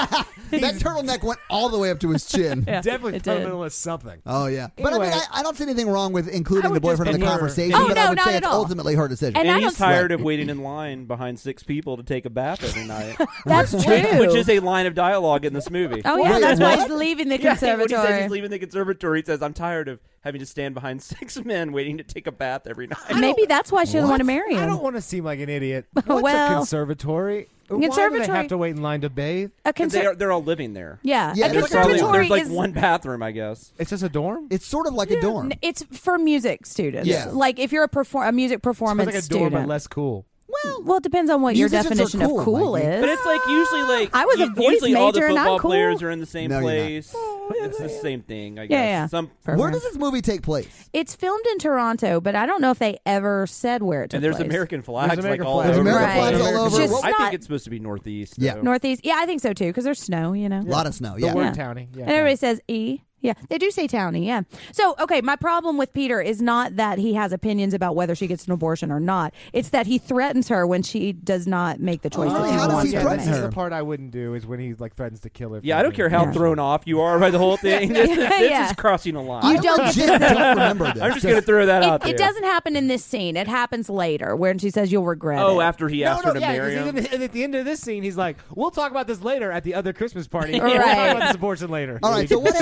That turtleneck went all the way up to his chin. Yeah, Definitely it did. fundamentalist something. Oh, yeah. But I mean, Anyway. I don't see anything wrong with I including the would just boyfriend in the prefer- conversation, Oh, but no, I would not say at it's all. ultimately her decision. And I And don't he's tired of waiting in line behind 6 people to take a bath every night. That's true. Which is a line of dialogue in this movie. Oh yeah, Wait, that's why what? he's leaving the Yeah, when he says conservatory. he's leaving the conservatory, he says, "I'm tired of having to stand behind 6 men waiting to take a bath every night." Maybe that's why she doesn't What? want to marry I him. don't want to seem like an idiot. What's Well, a conservatory? Why do they conservatory- have to wait in line to bathe? A Because they're all living there. yeah, Yeah, a it's There's, like a probably, dorm. conservatory there's like is one bathroom, I guess. It's just a dorm. It's sort of like a dorm. It's for music students. Yeah. Like if you're a music It's performance like a student. dorm, but less cool. Well, it depends on what your Musicians are definition cool, of cool Mikey. is. But it's like usually like I was a voice usually all the major and I'm football cool. players are in the same No, you're not. place. It's the same thing, I guess. yeah. Some Where does this movie take place? It's filmed in Toronto, but I don't know if they ever said where it took and there's place. American flags There's American like all flags. over. There's American Right. flags all over. Just Well, I not- think it's supposed to be northeast. Yeah. though. Northeast. Yeah, I think so too, because there's snow. You know. A lot of snow, The yeah. word Yeah. townie. Yeah. And everybody says E. Yeah, they do say townie, yeah. So, okay, my problem with Peter is not that he has opinions about whether she gets an abortion or not. It's that he threatens her when she does not make the choice Oh, that she how does wants he her to threaten make. This is her? the part I wouldn't do is when he like threatens to kill her. Yeah, I don't care how Yeah. thrown off you are by the whole thing. This Yeah. is crossing a line. I You don't legit get don't remember this. I'm just going to throw that out there. It doesn't happen in this scene. It happens later when she says you'll regret it. Oh, after he asked her to yeah, marry 'cause him. even at the end of this scene, he's like, "We'll talk about this later at the other Christmas party. Right. We'll talk about this abortion later." All right, so what happens after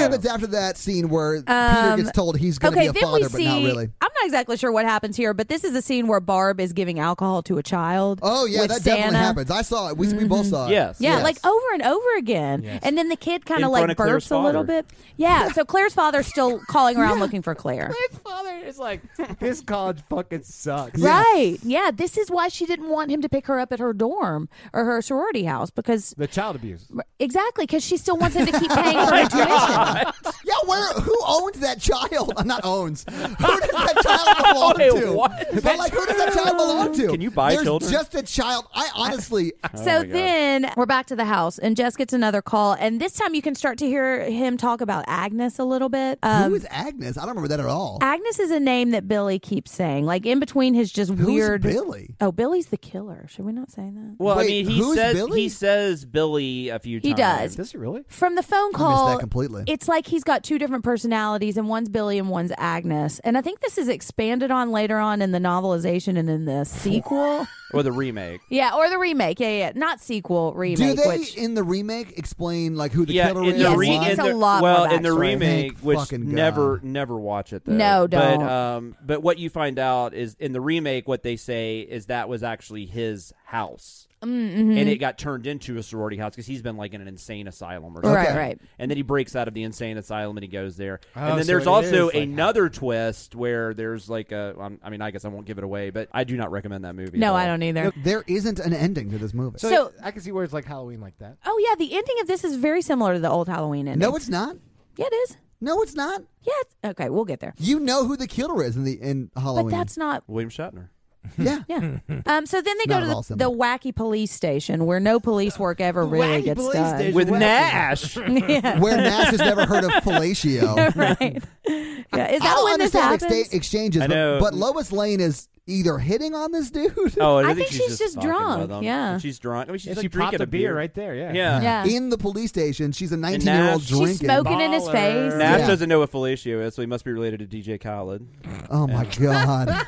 that scene where Peter gets told he's going to be a then father, we but not see, really. I'm not exactly sure what happens here, but this is a scene where Barb is giving alcohol to a child. Oh, yeah, with that Santa. definitely happens. I saw it. We both saw it. Yes. Yeah, Yes. like over and over again. Yes. And then the kid kind In of front like of Claire's burps a little father. bit. Yeah, so Claire's father's still calling around looking for Claire. His father is like, this college fucking sucks. Right. Yeah, this is why she didn't want him to pick her up at her dorm or her sorority house because The child abuse. exactly because she still wants him to keep paying for her tuition. Yeah, who owns that child? Not owns. Who does that child belong Wait, to? what? But like, who does that child belong to? Can you buy There's children? just a child. I honestly, So my God. then we're back to the house, and Jess gets another call, and this time you can start to hear him talk about Agnes a little bit. who is Agnes? I don't remember that at all. Agnes is a name that Billy keeps saying, like in between his just Who's weird. Billy? Oh, Billy's the killer. Should we not say that? Well, Wait, I mean, who's Billy? he says Billy a few He times. does. Does he really? From the phone I missed call, that completely. it's like he's got two different personalities, and one's Billy and one's Agnes. And I think this is expanded on later on in the novelization and in the sequel. Or the remake. Yeah, or the remake. Yeah. Not sequel, Do remake. they which in the remake explain like who the Yeah, killer in is? the Yes, and he why? gets a lot more in the backstory. remake, Thank which fucking never God. watch it though. No, don't. But what you find out is in the remake, what they say is that was actually his house, and it got turned into a sorority house because he's been like in an insane asylum or something. Right, Okay. right. And then he breaks out of the insane asylum and he goes there. Oh, and then so there's it also is like another twist where there's like I mean, I guess I won't give it away, but I do not recommend that movie. No, at all. I don't either. There isn't an ending to this movie. So- I can see where it's like Halloween like that. Oh, yeah, the ending of this is very similar to the old Halloween ending. No, it's not. Yeah, it is. No, it's not. Yeah, okay, we'll get there. You know who the killer is in Halloween. But that's not. William Shatner. yeah. Yeah. So then they go Not to at all the similar. wacky police station where no police work ever really Wacky gets police done. station. With What? Nash. Yeah. Where Nash has never heard of fellatio. Right. Yeah. Is I that don't when this understand happens? exchanges, I know. but Lois Lane is either hitting on this dude. Oh, I I think think she's just fucking drunk, with him. yeah. And she's drunk. I mean, she's Yeah, like she drinking popped a beer right there. Yeah. Yeah. Yeah. In the police station, she's a Nash- 19-year-old She's drinking. She's smoking in his Baller. face. Nash Yeah. doesn't know what fellatio is, so he must be related to DJ Khaled. Oh my God.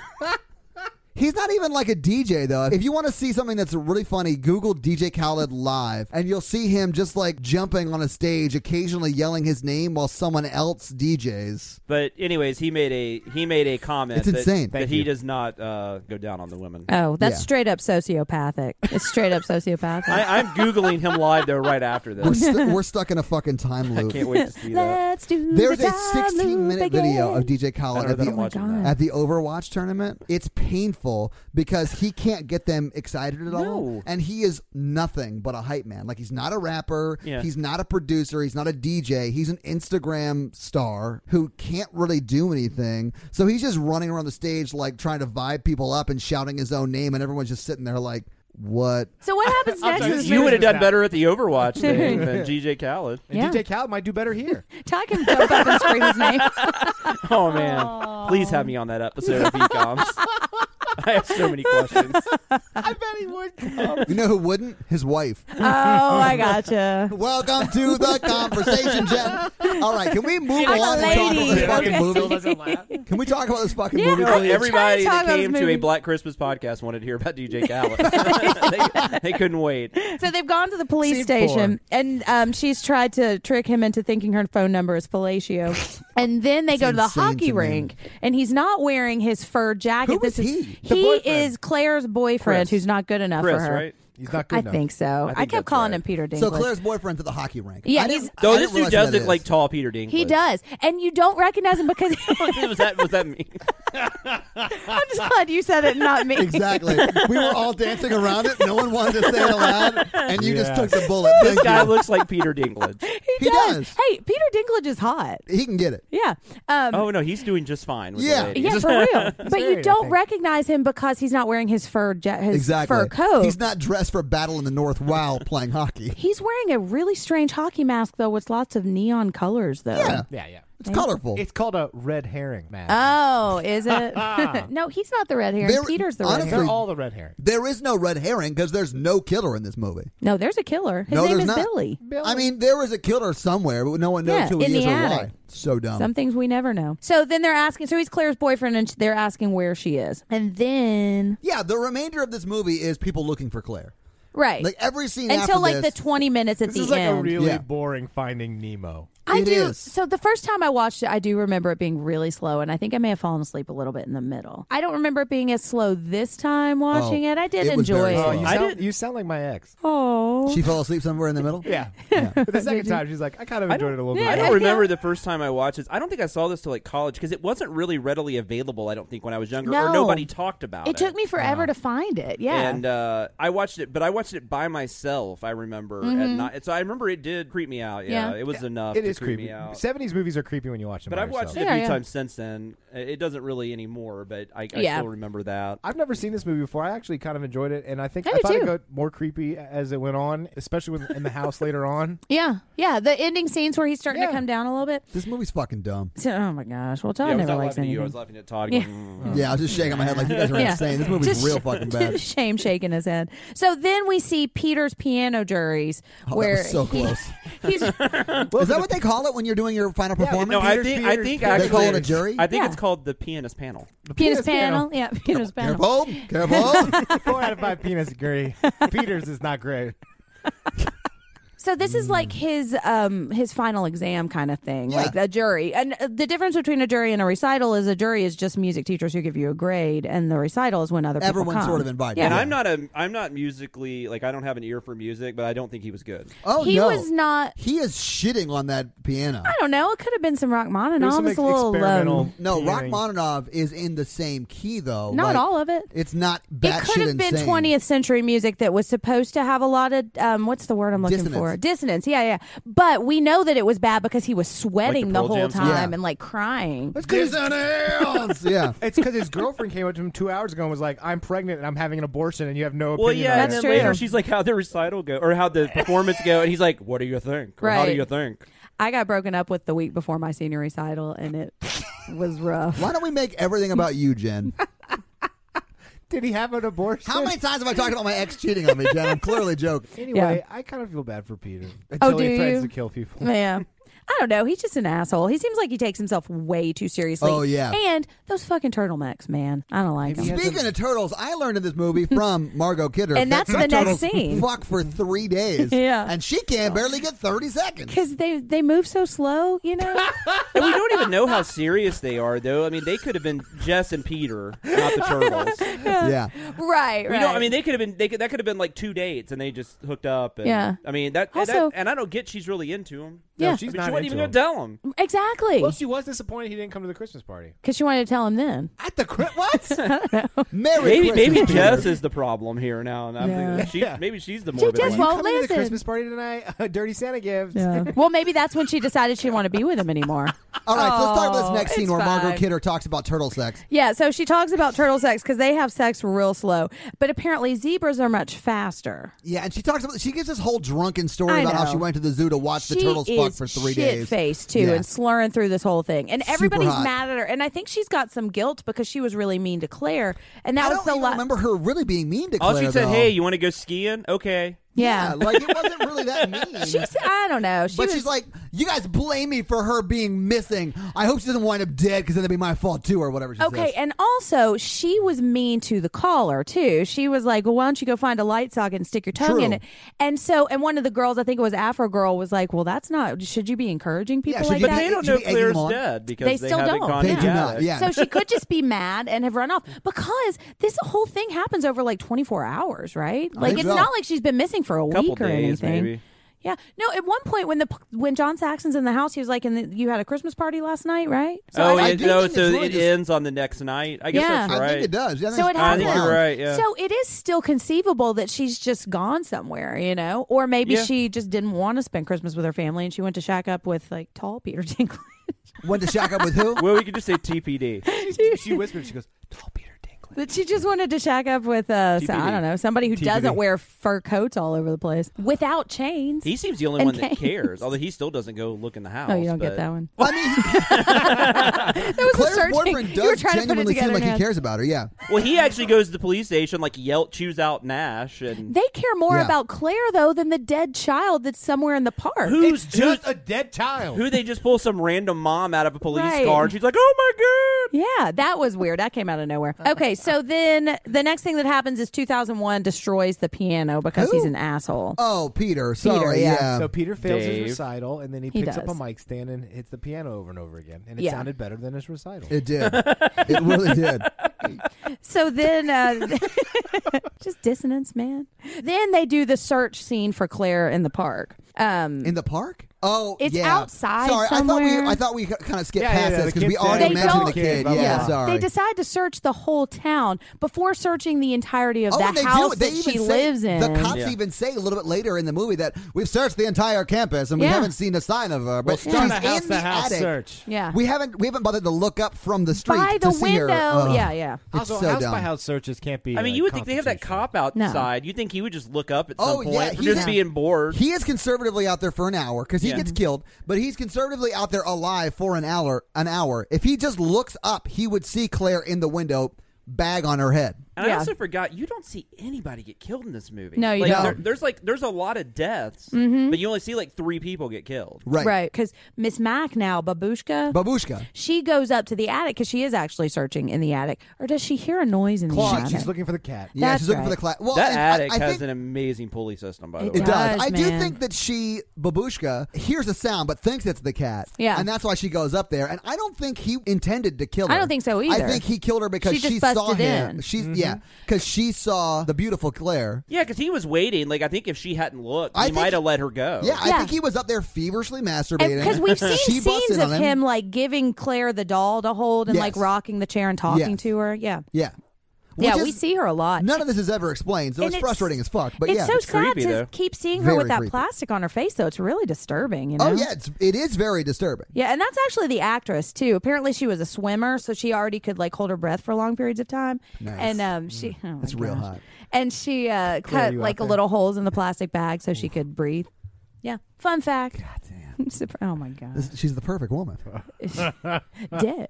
He's not even like a DJ though. If you want to see something that's really funny, Google DJ Khaled live, and you'll see him just like jumping on a stage, occasionally yelling his name while someone else DJs. But anyways, he made a comment. It's insane. that Thank he you. does not go down on the women. Oh, that's Yeah. straight up sociopathic. It's straight up sociopathic. I'm googling him live though right after this. We're stuck in a fucking time I loop. can't wait to see that. Let's do There's the a time 16-minute loop video of again. DJ I Khaled don't know at that the, I'm watching God. that. at the Overwatch tournament. It's painful because he can't get them excited at all. No. And he is nothing but a hype man. Like, he's not a rapper. Yeah. He's not a producer. He's not a DJ. He's an Instagram star who can't really do anything. So he's just running around the stage, like, trying to vibe people up and shouting his own name. And everyone's just sitting there like, what? So what happens next sorry, is You would have Finish done this better at the Overwatch thing than DJ Khaled. And Yeah. DJ Khaled might do better here. Ty can jump up and scream his name. Oh man, please have me on that episode of Ecoms. I have so many questions. I bet he would come. You know who wouldn't? His wife. Oh, I gotcha. Welcome to the conversation, Jen. All right, can we move I'm a on and talk about lady. this fucking Okay. movie? Still doesn't laugh. Can we talk about this fucking Yeah. movie, No, please? Everybody Trying to talk that about came this to a movie. Black Christmas podcast wanted to hear about DJ Khaled. they couldn't wait. So they've gone to the police Scene station, and she's tried to trick him into thinking her phone number is fellatio. And then they It's go to the insane hockey to me. rink, and he's not wearing his fur jacket. Who this is is he? The he boyfriend. is Claire's boyfriend, Chris. who's not good enough Chris, for her. right? He's not good I enough. think so. I think kept that's calling right. him Peter Dinklage. So Claire's boyfriend's at the hockey rink. Yeah, I he's- didn't- Though I this didn't dude realize does who look that like is. tall Peter Dinklage. he does, and you don't recognize him because was that me? I'm just glad you said it, not me. Exactly. We were all dancing around it. No one wanted to say it aloud, and you just Yes. took the bullet. This Thank guy you. looks like Peter Dinklage. He He does. does. Hey, Peter Dinklage is hot. He can get it. Yeah. Oh no, he's doing just fine. With Yeah. the ladies. Yeah, for real. But very, you I don't think. recognize him because he's not wearing his his Exactly. fur coat. He's not dressed for battle in the North while playing hockey. He's wearing a really strange hockey mask though, with lots of neon colors though. Yeah. Yeah. It's colorful. It's called a red herring mask. Oh, is it? No, he's not the red herring. There- Peter's the red honestly- They're herring. all the red herring. There is no red herring because there's no killer in this movie. No, there's a killer. His No, name there's is not. Billy. I mean, there is a killer somewhere, but no one knows Yeah, who he in is the or attic. why. So dumb. Some things we never know. So then they're asking. So he's Claire's boyfriend, and they're asking where she is. And then, Yeah, the remainder of this movie is people looking for Claire. right, Like every scene until after like this, the 20 minutes at This the is like end. a really Yeah. boring Finding Nemo. I I It do. is. So the first time I watched it, I do remember it being really slow, and I think I may have fallen asleep a little bit in the middle. I don't remember it being as slow this time watching it. I did it was enjoy very it. slow. You sound like my ex. Oh, She fell asleep somewhere in the middle. Yeah. But the second time, she's like, I kind of enjoyed it a little bit. I don't remember the first time I watched this. I don't think I saw this till like college because it wasn't really readily available. I don't think when I was younger, or No. nobody talked about it. it took me forever to find it. Yeah. And I watched it, but I watched it by myself. I remember at night, so I remember it did creep me out. Yeah, Yeah. it was enough. It to is creep creepy. me out. 70s movies are creepy when you watch them But by I've watched yourself. it a few Yeah. times since then. It doesn't really anymore, but I Yeah. still remember that. I've never seen this movie before. I actually kind of enjoyed it, and I think I I do thought it too. got more creepy as it went on, especially in the house later on. Yeah. The ending scenes where he's starting to Yeah. come down a little bit. This movie's fucking dumb. So, oh my gosh. Well, Todd I was never not likes laughing at you. I anything. was laughing at Todd. Yeah. Going, Yeah, I was just shaking my head like you guys are Yeah. insane. This movie's Just real fucking bad. Shame shaking his head. So then we see Peter's piano juries, Oh, where that was so close. he's Is that what they call it when you're doing your final performance? No, I Peters, think Peters, actually they call it a jury. I think Yeah. it's called the pianist panel. pianist panel. Yeah, pianist panel. Careful. 4 out of 5 penis agree. Peters is not great. So this is like his final exam kind of thing, Yeah. like a jury. And the difference between a jury and a recital is a jury is just music teachers who give you a grade, and the recital is when other people Everyone's come. sort of invited. Yeah. And I'm not musically like I don't have an ear for music, but I don't think he was good. Oh He no, was not. He is shitting on that piano. I don't know. It could have been some There's Rachmaninoff. some It's a little experimental. No, pianing. Rachmaninoff is in the same key though. not Like, all of it. It's not It batshit could have been insane. 20th century music that was supposed to have a lot of what's the word I'm looking Dissonance. for? Dissonance. Yeah. But we know that it was bad because he was sweating the Pearl whole Jams? time Yeah. and like crying. Dissonance. Yeah. It's because his girlfriend came up to him 2 hours ago and was like, I'm pregnant and I'm having an abortion and you have no opinion Well, yeah, on and it. then true. later she's like, "How'd the recital go, or how'd the performance go?" And he's like, "What do you think? Or, How do Right. you think?" I got broken up with the week before my senior recital, and it was rough. Why don't we make everything about you, Jen? Did he have an abortion? How many times have I talked about my ex cheating on me, Jen? I'm clearly joking. Anyway, I kind of feel bad for Peter until do he threatens you? to kill people. Yeah. I don't know. He's just an asshole. He seems like he takes himself way too seriously. Oh, yeah. And those fucking turtlenecks, man. I don't like Maybe them. he has Speaking of turtles, I learned in this movie from Margot Kidder And that that's some the next turtles scene. fuck for 3 days. Yeah. And she can barely get 30 seconds. Because they move so slow, you know? And we don't even know how serious they are, though. I mean, they could have been Jess and Peter, not the turtles. Yeah. Right. We don't. I mean, they could have been. That could have been like 2 dates, and they just hooked up. And, Yeah. I mean Also- and I don't get she's really into him. Yeah. she's But not she wasn't even into gonna tell him. Exactly. Well, she was disappointed he didn't come to the Christmas party. Because she wanted to tell him then. At the what? Merry Maybe Christmas, Jess Peter. is the problem here now. And I'm Yeah. thinking maybe she's the morbid just one. won't Coming to the listen. Christmas party tonight? A dirty Santa gift. Yeah. Well, maybe that's when she decided she didn't want to be with him anymore. All right, so let's talk about Oh, this next scene it's where Margot fine. Kidder talks about turtle sex. Yeah, so she talks about turtle sex because they have sex real slow. But apparently zebras are much faster. Yeah, and she talks about she gives this whole drunken story I about how know. she went to the zoo to watch the She turtles fuck is for 3 days. shit-faced, too, Yeah. and slurring through this whole thing. And Super everybody's hot. mad at her. And I think she's got some guilt because she was really mean to Claire. And that I was don't the even remember her really being mean to All Claire. she said, though. "Hey, you want to go skiing? Okay." Yeah. like it wasn't really that mean. She's, I don't know. but she's like, you guys blame me for her being missing. I hope she doesn't wind up dead because then it'd be my fault too, or whatever she okay, says. and also she was mean to the caller too. She was like, "Well, why don't you go find a light socket and stick your tongue in True. it?" And so, and one of the girls, I think it was Afro Girl, was like, "Well, that's not. Should you be encouraging people should like you But that?" they don't Should know be egging Claire's them on? dead because They still haven't don't. gone They to do get not, it. yeah. So she could just be mad and have run off because this whole thing happens over like 24 hours, right? Like think it's so. not like she's been missing for a Couple week or days, anything. maybe. Yeah. No, at one point when John Saxon's in the house, he was like, you had a Christmas party last night, right? So Oh, I yeah, do no. think So it's really it just- ends on the next night. I guess Yeah. that's I right. think it does. Yeah, So it I think happens. you're right. Yeah. So it is still conceivable that she's just gone somewhere, you know? Or maybe Yeah. she just didn't want to spend Christmas with her family and she went to shack up with like tall Peter Dinklage. Went to shack up with who? Well, we could just say TPD. She whispered, she goes, tall Peter Dinklage. That she just wanted to shack up with, I don't know, somebody who TBD. doesn't wear fur coats all over the place without chains. He seems the only And one that canes. cares, although he still doesn't go look in the house. Oh, you don't but- get that one. Well, I mean, That was a Claire's searching. boyfriend You were does trying to put it genuinely seem together. like he Nan. cares about her. Yeah. Well, he actually goes to the police station, like chews out Nash, and They care more Yeah. about Claire though than the dead child that's somewhere in the park. who's It's just a dead child. who they just pull some random mom out of a police Right. car, and she's like, "Oh my god!" Yeah, that was weird. That came out of nowhere. Okay, so then the next thing that happens is 2001 destroys the piano because Who? he's an asshole. Oh, Peter. Sorry. yeah. Yeah. So Peter fails Dave. his recital, and then he He picks up does. a mic stand and hits the piano over and over again, and it Yeah. sounded better than his recital. It did. It really did. So then, just dissonance, man. Then they do the search scene for Claire in the park. In the park? Oh, It's yeah. outside Sorry, somewhere. I thought we kind of skipped Yeah, past yeah, this the because we kid's already dead. mentioned They the kid. don't- Yeah, blah, blah. sorry. They decide to search the whole town before searching the entirety of Oh, and the they house do. They that even she say, lives in. The cops Yeah. even say a little bit later in the movie that we've searched the entire campus and we Yeah. haven't seen a sign of her. But Start she's a in house the to house attic. search. Yeah. We haven't bothered to look up from the street By the to see her. window. Ugh. Yeah. It's Also, so house dumb. by house searches can't be. I mean, you would think they have that cop outside. You'd think he would just look up at some Oh, point yeah, for he's just not- being bored. He is conservatively out there for an hour because he Yeah. gets killed, but he's conservatively out there alive for an hour. If he just looks up, he would see Claire in the window, bag on her head. And I Yeah. also forgot you don't see anybody get killed in this movie. No, you like, don't. There's a lot of deaths, Mm-hmm. but you only see like 3 people get killed. Right. Because Miss Mac now, Babushka, Babushka. she goes up to the attic because she is actually searching in the attic. Or does she hear a noise in the Claude, attic? she's looking for the cat. Yeah, That's she's looking for right. the class. Well, That and attic I has think an amazing pulley system, by the It way. it does. does, I do man. think that Babushka hears a sound but thinks it's the cat. Yeah. And that's why she goes up there. And I don't think he intended to kill her. I don't think so either. I think he killed her because She just saw busted him. in. She's yeah, because she saw the beautiful Claire. Yeah, because he was waiting. Like I think if she hadn't looked, I he think- might have let her go. Yeah, I Yeah. think he was up there feverishly masturbating. Because we've seen She busted scenes of on him like giving Claire the doll to hold and like Yes. rocking the chair and talking Yes. to her. Yeah. Yeah. Yeah, Which we is- see her a lot. None of this is ever explained, so And it's frustrating as fuck. But it's yeah, so It's sad creepy, to though. keep seeing her Very with that creepy. plastic on her face, though. It's really disturbing, you know? oh yeah, it is very disturbing. Yeah, and that's actually the actress too. Apparently, she was a swimmer, so she already could like hold her breath for long periods of time. Nice. And she, oh my That's real gosh. hot. And she cut you like out there. little holes in the plastic bag so she could breathe. Yeah, fun fact. God damn, Oh my god, she's the perfect woman. dead.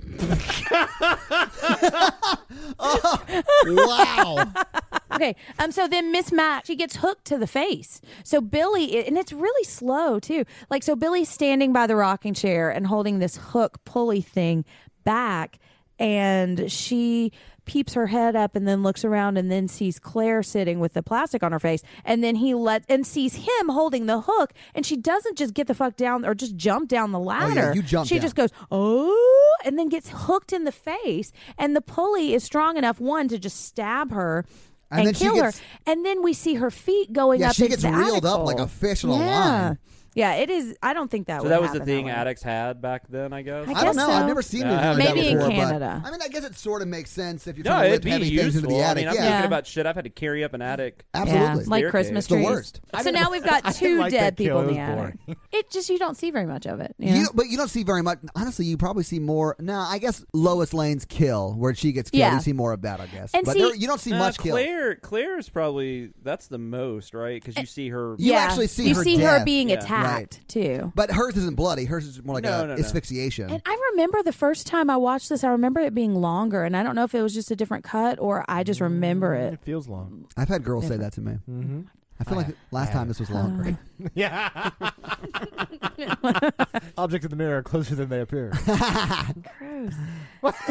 Wow. Okay, so then Miss Mac, she gets hooked to the face. So Billy, and it's really slow too. Like, so Billy's standing by the rocking chair and holding this hook pulley thing back, and she peeps her head up and then looks around and then sees Claire sitting with the plastic on her face, and then sees him holding the hook, and she doesn't just get the fuck down or just jump down the ladder. you jump She down. just goes, oh, and then gets hooked in the face, and the pulley is strong enough, one, to just stab her and then she kill gets- her. And then we see her feet going Yeah, up she into gets the reeled attic up like a hole. fish in a Yeah. line. Yeah, it is. I don't think that So would that was the happen thing that way. addicts had back then, I guess. I I don't guess know. so. I've never seen Yeah, anything I like that Maybe in before, Canada. But I mean, I guess it sort of makes sense if you're No, trying to it'd lift be heavy things into useful. the I attic. mean, I'm yeah, thinking about shit. I've had to carry up an attic. absolutely. Yeah, like Staircase. Christmas It's the trees. worst. So now we've got I two didn't like dead that people kill. in It the was attic. boring. It just, you don't see very much of it. You know? But you don't see very much. Honestly, you probably see more. No, I guess Lois Lane's kill, where she gets killed, Yeah. you see more of that, I guess. And but see- you don't see much kill. Claire's probably that's the most, right? Because you see her. You yeah. actually see you her see her death. being Yeah. attacked too. But hers isn't bloody. Hers is more like No. asphyxiation. And I remember the first time I watched this, I remember it being longer, and I don't know if it was just a different cut or I just remember it. It feels long. I've had girls say that to me. Mm-hmm. I feel like last time this was longer. Yeah. Objects in the mirror are closer than they appear. Gross.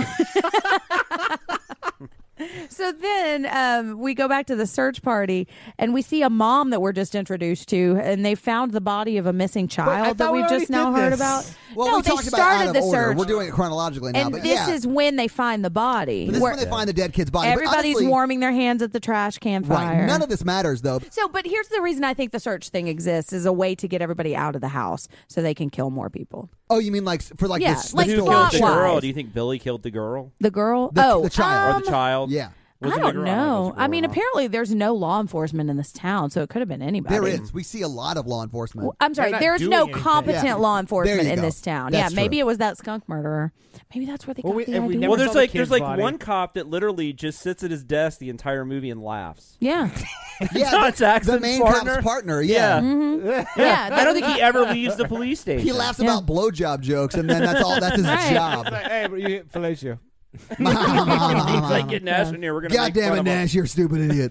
So then we go back to the search party, and we see a mom that we're just introduced to, and they found the body of a missing child that thought we we've just already now did heard this. about. Well, no, we they talked about started out of the order. search. We're doing it chronologically now, And but this yeah. is when they find the body. This is Where when they find the dead kid's body. But everybody's honestly, warming their hands at the trash can fire. right. None of this matters, though. So, but here's the reason I think the search thing exists is a way to get everybody out of the house so they can kill more people. Oh, you mean like for like Yeah, this? like the Who story? killed the plot-wise. girl? Do you think Billy killed the girl The girl? The child. or the child? Yeah. I Was it the don't girl? know. it was the I mean, girl. apparently there's no law enforcement in this town, so it could have been anybody. There is. We see a lot of law enforcement. Well, I'm sorry, They're not there's doing no anything. competent Yeah. law There enforcement you in go. this town. That's yeah, maybe true. it was that skunk murderer. Maybe that's where they Well, got we- the and we idea. never Well, saw there's the like kid's body. one cop that literally just sits at his desk the entire movie and laughs. Yeah. yeah, John the Saxon's main partner? cop's partner. Yeah. Yeah. I don't think he ever leaves the police station. He laughs about blowjob jokes, and then that's all. That's his Right. job. Like, hey, but you hit fellatio. He's like, get Nash in here. We're gonna God make damn fun it, of him. Nash! You're a stupid idiot.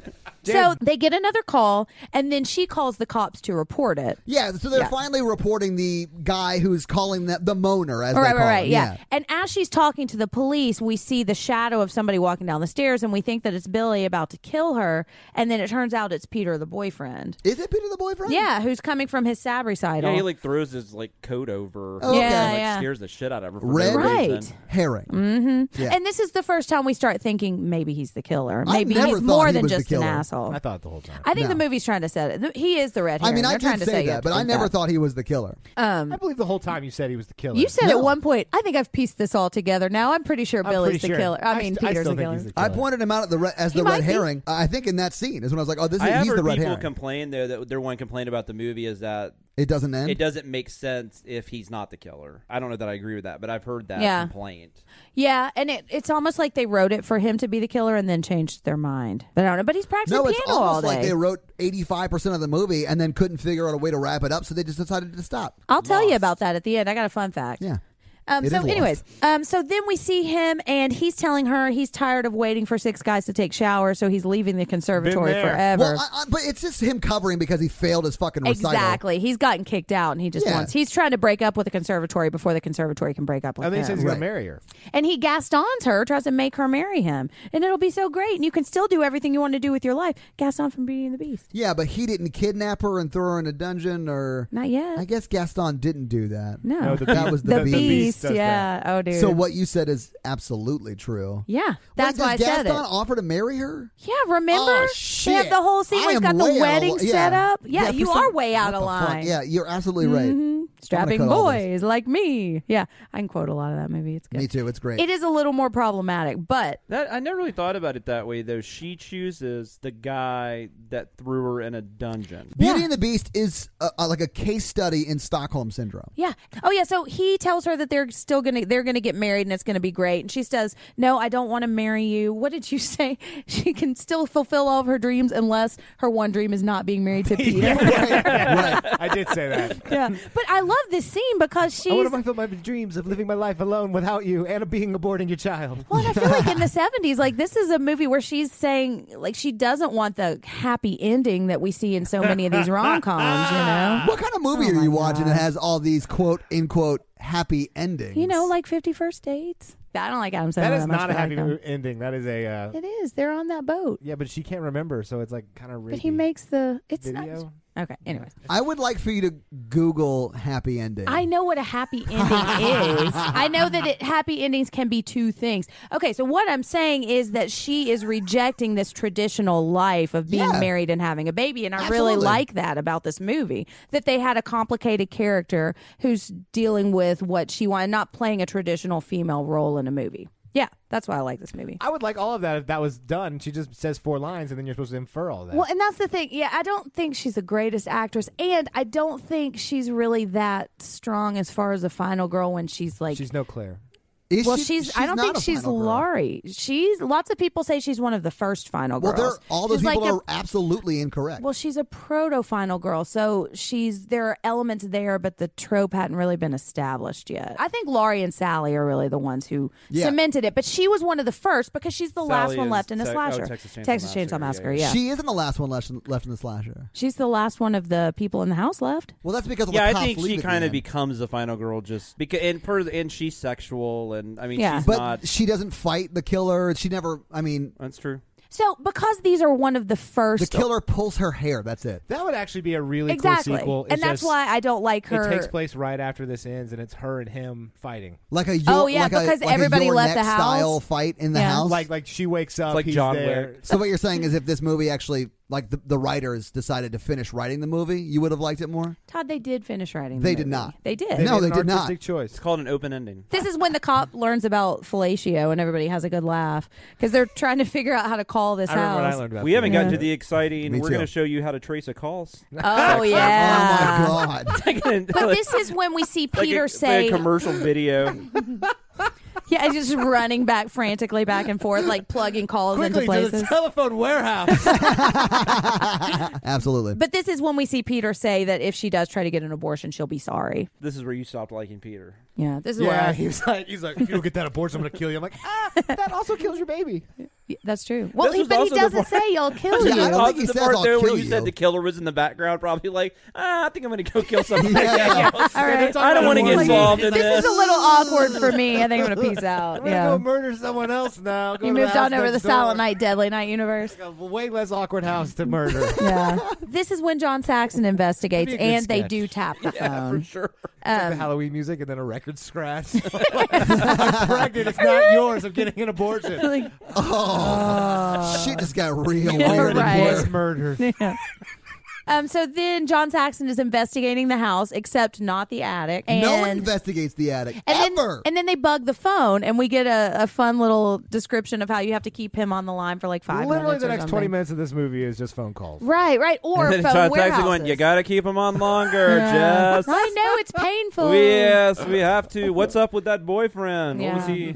So they get another call, and then she calls the cops to report it. Yeah, so they're finally reporting the guy who's calling the moaner, as they call him. Yeah. And as she's talking to the police, we see the shadow of somebody walking down the stairs, and we think that it's Billy about to kill her, and then it turns out it's Peter, the boyfriend. Is it Peter the boyfriend? Yeah, who's coming from his Sab recital. Yeah, he like throws his like coat over. Oh, okay. Yeah, and, yeah. scares the shit out of her. For Red no Right. reason. herring. Mm-hmm. Yeah. And this is the first time we start thinking maybe he's the killer. I Maybe never he's thought more he than was the just an killer. asshole. I thought the whole time. I think No. the movie's trying to set it. He is the red herring. I mean, I They're trying did to say you that, have to but I think never that. thought he was the killer. I believe the whole time you said he was the killer. You said No. at one point, I think I've pieced this all together. Now I'm pretty sure I'm Billy's pretty the sure. killer. I mean, I Peter's still the think killer. he's the I killer. pointed him out as He the might red be. herring. I think in that scene is when I was like, "Oh, I have he's heard the red people herring." complain though that their one complaint about the movie is that It doesn't end. it doesn't make sense if he's not the killer. I don't know that I agree with that, but I've heard that Yeah. complaint. Yeah, and it's almost like they wrote it for him to be the killer and then changed their mind. But I don't know. But he's practicing No, it's piano all almost day. like they wrote 85% of the movie and then couldn't figure out a way to wrap it up, so they just decided to stop. I'll tell you about that at the end. I got a fun fact. Yeah. So is anyways, so then we see him, and he's telling her he's tired of waiting for 6 guys to take showers, so he's leaving the conservatory Been there. forever. Well, but it's just him covering because he failed his fucking recital. Exactly. He's gotten kicked out, and he just Yeah. he's trying to break up with the conservatory before the conservatory can break up with And then he him. says he's going Right. to marry her. And he Gastons her, tries to make her marry him. And it'll be so great, and you can still do everything you want to do with your life. Gaston from Beauty and the Beast. Yeah, but he didn't kidnap her and throw her in a dungeon, or Not yet. I guess Gaston didn't do that. No. No, That was the the Beast. Beast. does Yeah. Oh, dude. So what you said is absolutely true. Yeah. That's Wait, why I does said Gaston it. offer to marry her? Yeah, remember? Oh, They shit. have the whole scene I where he's am got the way out of wedding li- set yeah. up. Yeah, for you some- are way out what of the fuck? line. Yeah, you're absolutely right. Mhm. Strapping cut all this. boys like me. Yeah, I can quote a lot of that movie. It's good. Me too. It's great. It is a little more problematic, but That I never really thought about it that way though. She chooses the guy that threw her in a dungeon. Beauty Yeah. and the Beast is like a case study in Stockholm syndrome. yeah. Oh yeah, so he tells her that they're gonna get married and it's gonna be great. And she says, "No, I don't want to marry you." What did you say? She can still fulfill all of her dreams unless her one dream is not being married to Peter. Right. I did say that. Yeah. But I love this scene because she's I would have fulfilled my dreams of living my life alone without you and of being aborting your child. Well, and I feel like in the 70s, like this is a movie where she's saying like she doesn't want the happy ending that we see in so many of these rom-coms, you know? What kind of movie Oh are my you watching that God. has all these quote unquote happy endings? You know, like 50 First Dates. I don't like Adam Sandler That is much, not a but I happy like them. ending. That is a. It is. They're on that boat. Yeah, but she can't remember, so it's like kind of. But he makes the it's video. not okay. Anyways, I would like for you to Google happy ending. I know what a happy ending is. I know that happy endings can be two things. Okay, so what I'm saying is that she is rejecting this traditional life of being Yeah. married and having a baby, and I really Absolutely. like that about this movie. That they had a complicated character who's dealing with what she wanted, not playing a traditional female role in a movie. Yeah, that's why I like this movie. I would like all of that if that was done. She just says 4 lines, and then you're supposed to infer all that. Well, and that's the thing. Yeah, I don't think she's the greatest actress, and I don't think she's really that strong as far as a final girl when she's like. She's no Claire. Is Well, she- I don't not think a she's final girl. Laurie. She's lots of people say she's one of the first final Well, girls. all those She's people like are absolutely incorrect. well, she's a proto final girl, so there are elements there, but the trope hadn't really been established yet. I think Laurie and Sally are really the ones who Yeah. cemented it, but she was one of the first because she's the last Sally one is left in a slasher. Texas Chainsaw Chainsaw Massacre, Massacre. yeah. Yeah, She isn't the last one left in the slasher. she's the last one of the people in the house left. Well, that's because of Yeah, the I cops think she leave at the kind of end. becomes the final girl just because, and she's sexual, and I mean, Yeah. she's But not. she doesn't fight the killer. She never. I mean, That's true. So because these are one of the the first killer pulls her hair. That's it. That would actually be a really exactly, cool sequel. and It's that's just- why I don't like her. It takes place right after this ends, and it's her and him fighting. Like a Oh, yeah, like a- because like a everybody Your left Next the house. style fight in the Yeah. house. Like she wakes up, like he's John there. Wick. So what you're saying is, if this movie actually, like the writers decided to finish writing the movie, you would have liked it more. Todd, they did finish writing. The They did movie. not. They did. They No, made they an did not. artistic choice. It's called an open ending. This is when the cop learns about fellatio and everybody has a good laugh because they're trying to figure out how to call this I remember what I house. learned about We haven't that. gotten to the exciting. Me We're too. going to show you how to trace a calls. Oh yeah. Oh my god! But this is when we see Peter like say, a commercial video. "Yeah, just running back frantically back and forth, like plugging calls into Quickly to the places." telephone warehouse. Absolutely. But this is when we see Peter say that if she does try to get an abortion, she'll be sorry. This is where you stopped liking Peter. Yeah, this is where yeah, I, he's like, if you don't get that abortion, I'm gonna kill you. I'm like, that also kills your baby. That's true. Well, This was but he also the doesn't part- say I'll kill Yeah, you. I don't think he the says, part "I'll there where kill you said you." the killer was in the background, probably like, I think I'm going to go kill somebody. Yeah. All right. I don't want to get involved in This this. is a little awkward for me. I think I'm going to peace out. I'm gonna go murder someone else now. Go You to the moved on house over the next door. Silent Night, Deadly Night universe. A way less awkward house to murder. Yeah. This is when John Saxon investigates, That'd be a good and they sketch. do tap the Yeah, phone. for sure. Like the Halloween music and then a record scratch. I'm pregnant. It's not yours. I'm getting an abortion. Like, Shit just got real Yeah, weird. in right. here. Was murdered. yeah. So then John Saxon is investigating the house, except not the attic. And No one investigates the attic ever. Then they bug the phone, and we get a fun little description of how you have to keep him on the line for like 5 Literally, minutes. the or next something. 20 minutes of this movie is just phone calls. Right. Or And then phone John Saxon warehouses. going, you got to keep him on longer, Jess. I know it's painful. Yes, we have to. What's up with that boyfriend? What was he?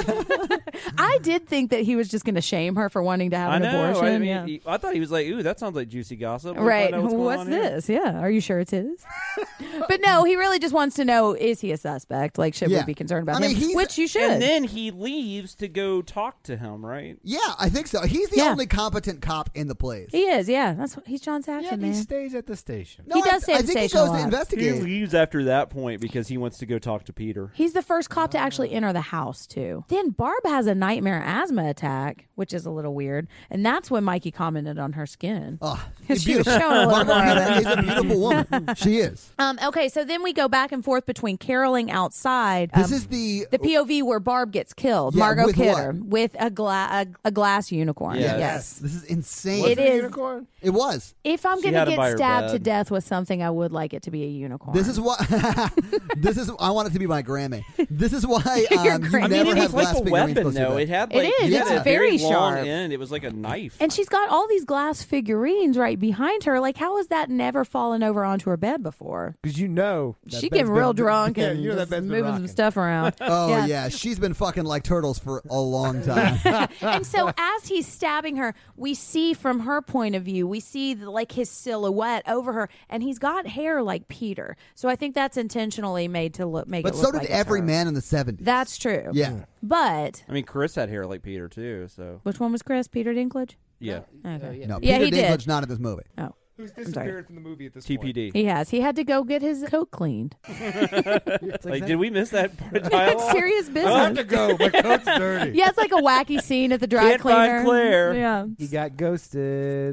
I did think that he was just going to shame her for wanting to have I an know. abortion. I mean, yeah. I thought he was like, ooh, that sounds like juicy gossip. Let's Right. find out what's going What's on here. this? Yeah. Are you sure it's his? But no, he really just wants to know, is he a suspect? Like, should Yeah. we be concerned about I mean, him? he's- Which you should. And then he leaves to go talk to him, right? Yeah, I think so. He's the Yeah. only competent cop in the place. he is, yeah. He's John Yeah, Saxon, he man. stays at the station. No, He does stay I at the think he station a goes to lot. He investigate. leaves after that point because he wants to go talk to Peter. He's the first cop to actually enter the house, too. Then Barb has a nightmare asthma attack, which is a little weird. And that's when Mikey commented on her skin. Oh, She was beautiful. showing a little more of it. She's a beautiful woman. She is. Okay, so then we go back and forth between caroling outside. This is the POV where Barb gets killed. Yeah, Margot with Kidder what? with a glass unicorn. Yes. Yes. This is insane. It is. Unicorn? It was. If I'm She going to had him by get her stabbed to bed. death with something, I would like it to be a unicorn. This is what. This is. I want it to be my Grammy. This is why Your you Grammy. I never mean, it have was like glass a figurines weapon, supposed to though. be. It had It like is. it had It's a very long sharp. end. It was like a knife. And she's got all these glass figurines right behind her. Like, how has that never fallen over onto her bed before? Because you know that She bed's getting real been- drunk yeah, and you know that just bed's been moving some rocking. stuff around. Oh yeah. She's been fucking like turtles for a long time. And so as he's stabbing her, we see from her point of view, we see like his silhouette over her, and he's got hair like Peter. So I think that's intentionally made to make But it so look did like it's every her. man in the 70s. That's true. Yeah. But I mean, Chris had hair like Peter too. So which one was Chris? Peter Dinklage? yeah, Okay. No, Yeah, Peter he did. Dinklage not in this movie. Oh. Who's sorry. disappeared from the movie at this point? TPD. He has. He had to go get his coat cleaned. Like, did we miss that part of dialogue? Serious I have business. to go. My coat's dirty. Yeah, it's like a wacky scene at the dry Can't cleaner. find Claire. Yeah. He got ghosted.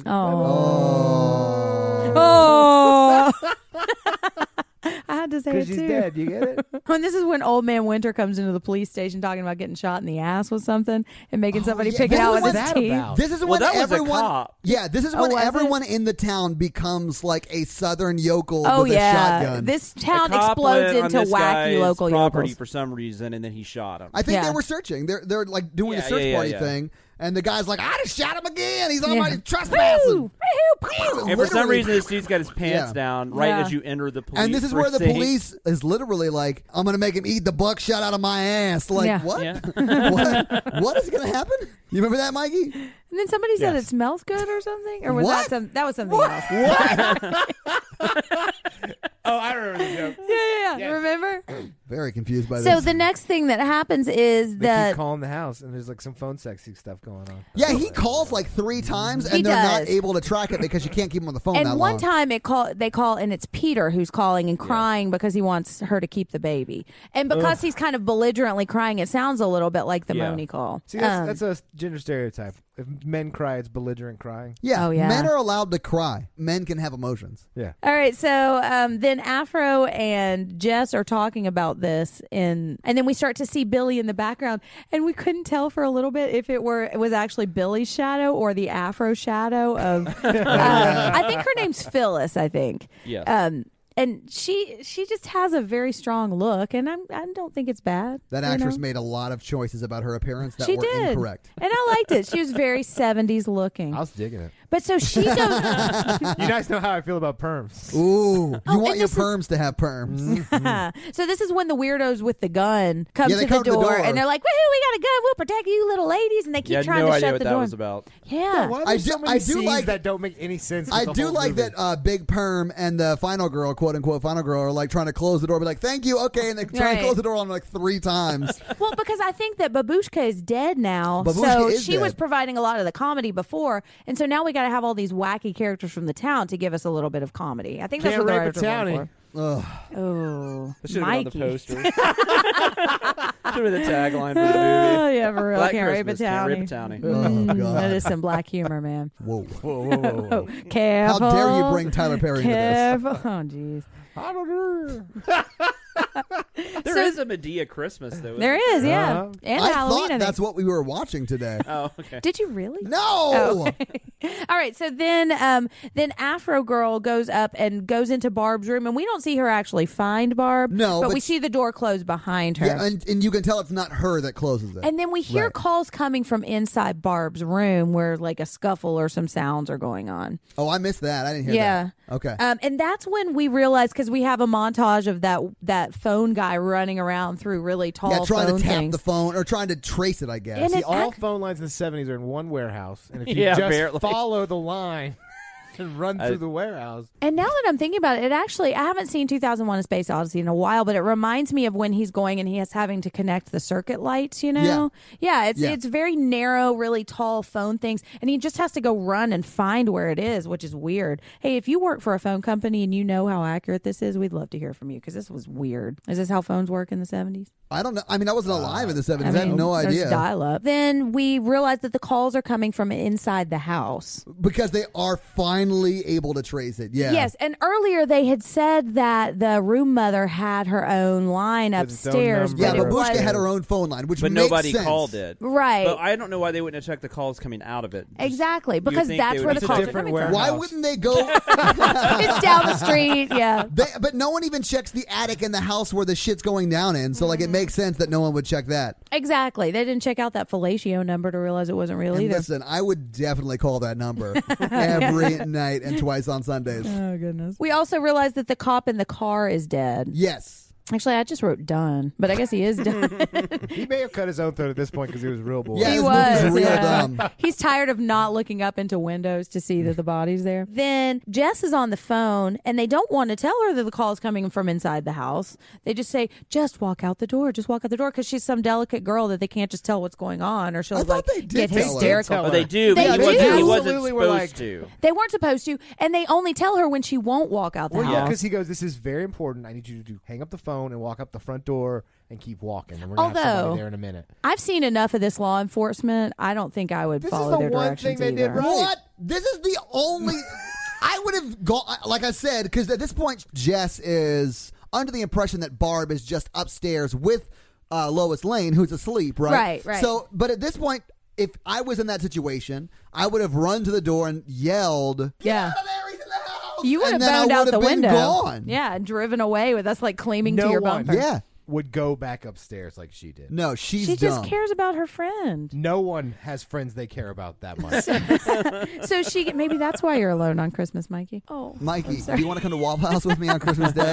Oh. Oh. I had to say it Because she's too. dead. You get it? And this is when Old Man Winter comes into the police station talking about getting shot in the ass with something and making somebody yeah. pick it This out is with what his that teeth. about? This is Well, when that was a everyone. cop. Yeah, this is Oh, when was it? everyone in the town becomes like a southern yokel Oh with a yeah, shotgun. this The town cop explodes went on into this wacky guy's local property yokels. for some reason, and then he shot him. I think Yeah. they were searching. They're like doing Yeah, a search yeah, party yeah. thing, and the guy's like, "I just shot him again. He's on Yeah. my trespassing." Woo! And for some Literally- reason, this dude's got his pants Yeah. down right Yeah. as you enter the police. And this is where the precinct. police is literally like, "I'm gonna make him eat the buckshot out of my ass." Like Yeah. what? Yeah. what is gonna happen? You remember that, Mikey? And then somebody said Yes. it smells good or something, or was What? that was something else? Oh, I remember the joke. Yeah. Yes. Remember? Very confused by So this. the next thing that happens is They that keep calling the house, and there's like some phone sexy stuff going on. Yeah, he calls like 3 times, and He they're not does. able to track it because you can't keep him on the phone that and one long. time they call and it's Peter who's calling and crying because he wants her to keep the baby, and because he's kind of belligerently crying, it sounds a little bit like the Yeah. Moni call. See, that's a gender stereotype. If men cry, it's belligerent crying. Yeah, Oh, yeah. men are allowed to cry. Men can have emotions. Yeah. All right, so then Afro and Jess are talking about this, and then we start to see Billy in the background, and we couldn't tell for a little bit if it was actually Billy's shadow or the Afro shadow of. I think her name's Phyllis. I think. Yes. And she just has a very strong look, and I don't think it's bad. That you actress know? made a lot of choices about her appearance that She were did. incorrect. And I liked it. She was very 70s looking. I was digging it. But so she goes. You guys know how I feel about perms. Ooh, you want and your this is- perms to have perms. So this is when the weirdos with the gun come, Yeah, they to, come the to the door, door. and they're like, "Woohoo, we got a gun! We'll protect you, little ladies!" And they keep You had trying no to idea shut what the that door. was about. Yeah. Why are I there do- so many I do scenes like- that don't make any sense. I with the do whole like movie. that Big Perm and the final girl, quote unquote, final girl, are like trying to close the door, be like, "Thank you, okay," and they try Right. to close the door on like 3 times. Well, because I think that Babushka is dead now. Babushka so is she was dead. providing a lot of the comedy before. And so now we got to have all these wacky characters from the town to give us a little bit of comedy. I think that's Can't what the rape writers a were going townie. Ugh. for. Oh, That should have been on Mikey. the poster. Should have been the tagline for the Oh, movie. yeah, for real. Black Can't rape a Christmas, can't rape a townie. townie. Oh, God. That is some black humor, man. Whoa. Whoa, whoa, whoa, whoa. Oh, careful. How dare you bring Tyler Perry into this? Careful. Oh, jeez. I don't know. There is a Medea Christmas, though. isn't There there? is, yeah. Uh-huh. And I Halloween, thought I think. that's what we were watching today. Oh, okay. Did you really? No. Oh, okay. All right. So then Afro Girl goes up and goes into Barb's room, and we don't see her actually find Barb. No, but but we see the door close behind her. Yeah, and you can tell it's not her that closes it. And then we hear Right. calls coming from inside Barb's room where like a scuffle or some sounds are going on. Oh, I missed that. I didn't hear Yeah. that. Okay. And that's when we realize, because we have a montage of that phone guy running around through really tall yeah, trying phone to tap things. the phone or trying to trace it, I guess. And See, it all ac- phone lines in the 70s are in one warehouse. And if you Yeah, just apparently. follow the line and run through the warehouse. And now that I'm thinking about it, I haven't seen 2001: A Space Odyssey in a while, but it reminds me of when he's going and he is having to connect the circuit lights, you know? Yeah, it's very narrow, really tall phone things, and he just has to go run and find where it is, which is weird. Hey, if you work for a phone company and you know how accurate this is, we'd love to hear from you, because this was weird. Is this how phones work in the 70s? I don't know. I mean, I wasn't alive in the 70s. I, have no there's idea. dial-up. Then we realize that the calls are coming from inside the house. Because they are finally able to trace it. Yeah. Yes, and earlier they had said that the room mother had her own line With its own upstairs. number. Yeah, but but it Bushka was- had her own phone line, which But makes nobody sense. called it. Right. But I don't know why they wouldn't have checked the calls coming out of it. Just- Exactly, you would because think that's they where would the It's a calls are different coming from. Why warehouse. wouldn't they go? It's down the street, yeah. But no one even checks the attic in the house where the shit's going down in. So, like, it makes sense that no one would check that. Exactly. They didn't check out that fellatio number to realize it wasn't real And either. listen, I would definitely call that number every night and twice on Sundays. Oh, goodness. We also realized that the cop in the car is dead. Yes. Actually, I just wrote done, but I guess he is done. He may have cut his own throat at this point because he was real bored. Yeah, He this was. movie's real yeah. dumb. He's tired of not looking up into windows to see that the body's there. Then Jess is on the phone, and they don't want to tell her that the call is coming from inside the house. They just say, "Just walk out the door. Just walk out the door," because she's some delicate girl that they can't just tell what's going on, or she'll I thought like they did get tell her. hysterical. Tell Oh, they do. They but do. He wasn't Absolutely were supposed like- to. They weren't supposed to, and they only tell her when she won't walk out the Well, yeah, house. because he goes, "This is very important. I need you to hang up the phone and walk up the front door and keep walking. And we're going to have Although- somebody there in a minute." I've seen enough of this law enforcement. I don't think I would This is follow the their one directions thing they did either. right. What? This is the only. I would have gone, like I said, because at this point, Jess is under the impression that Barb is just upstairs with Lois Lane, who's asleep, right? Right, right. So, but at this point, if I was in that situation, I would have run to the door and yelled, Yeah. "Get out of there! He's in the house!" You would have and then I boned out would the have been window. Gone. Yeah, and driven away with us like claiming to No your one. bumper. Yeah. Would go back upstairs like she did. No, she's She just dumb. cares about her friend. No one has friends they care about that much. So maybe that's why you're alone on Christmas, Mikey. Oh, Mikey, do you want to come to Waffle House with me on Christmas Day?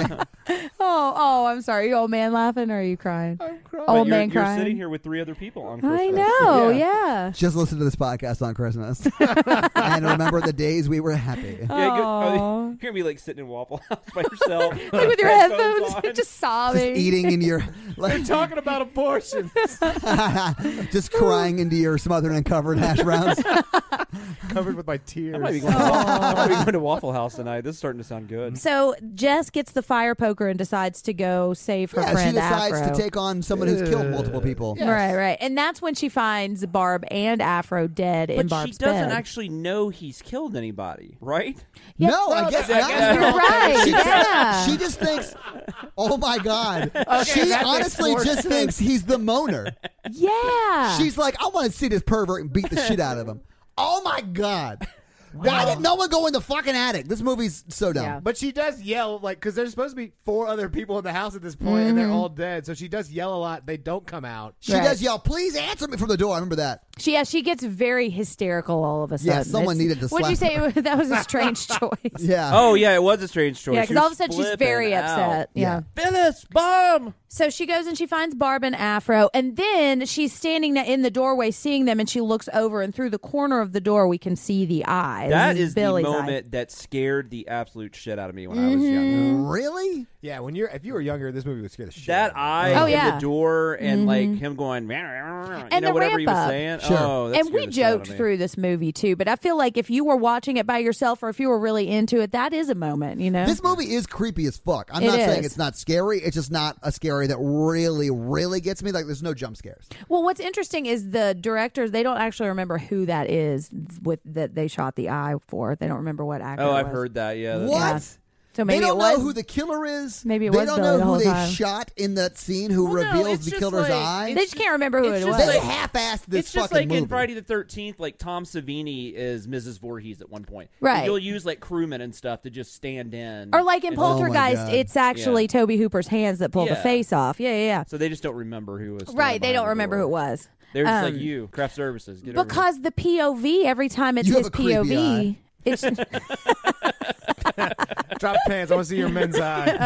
I'm sorry. You old man laughing, or are you crying? I'm crying. Old But man you're crying. sitting here with 3 other people on Christmas. I know. Yeah. Yeah. Just listen to this podcast on Christmas and remember the days we were happy. Yeah, Aw. you're gonna be like sitting in Waffle House by yourself, Like with your headphones, on. just Just sobbing. eating in your, like, Talking about abortion. just crying into your smothered and covered hash browns. Covered with my tears. I might be going to, I might be going to Waffle House tonight. This is starting to sound good. So Jess gets the fire poker and decides to go save her Yeah, friend she decides Afro. to take on someone who's killed multiple people. Yes. Right. And that's when she finds Barb and Afro dead in But Barb's she doesn't bed. actually know he's killed anybody, right? Yeah, no, I well, guess I not. guess- You're right. She just, Yeah. she just thinks, oh my God. She that makes honestly more just thinks he's the moaner. Yeah. She's like, I want to see this pervert and beat the shit out of him. Oh my God. Why did no one go in the fucking attic? This movie's so dumb. Yeah. But she does yell, like, because there's supposed to be 4 other people in the house at this point, and they're all dead. So she does yell a lot. They don't come out. She does yell, "Please answer me from the door." I remember that. She gets very hysterical all of a sudden. Yeah, someone needed to What'd you slap say? That was a strange choice. Yeah. Oh yeah, it was a strange choice. Yeah, She because all of was a sudden she's flipping very upset. out. Yeah. Phyllis, bomb. So she goes and she finds Barb and Afro, and then she's standing in the doorway seeing them, and she looks over, and through the corner of the door we can see the eye. That This is Billy's the eye. moment that scared the absolute shit out of me when I was younger. Really? Yeah, if you were younger, this movie would scare the shit That out of eye Oh, in yeah. the door and like him going, you And know, the whatever he was ramp up. saying. Sure. Oh, that And scared we the shit out of joked me. through this movie too, but I feel like if you were watching it by yourself or if you were really into it, that is a moment, you know? This movie is creepy as fuck. I'm It not saying is. it's not scary. It's just not a scary that really, really gets me. Like, there's no jump scares. Well, what's interesting is the directors, they don't actually remember who that is with that they shot the eye for. They don't remember what actor Oh, it I've was. heard that. Yeah. that's- What? Yeah. So They maybe don't it was know who the killer is. Maybe it they was don't Billy know the who whole they time. shot in that scene who Well, no, reveals it's the just killer's like- eye. they just can't remember who It's it just was. They like- half-assed this It's just fucking like in movie. Friday the 13th, like Tom Savini is Mrs. Voorhees at one point. Right. You'll use like crewmen and stuff to just stand in. Or like in and- Oh, my Poltergeist, God. it's actually Yeah. Toby Hooper's hands that pull the Yeah. face off. Yeah. So they just don't remember who was. standing Right, they behind don't the remember who door. it was. They're just like you, craft services. Get over here. Because the POV, every time it's You have his a creepy POV, it's Drop pants. I want to see your men's eye.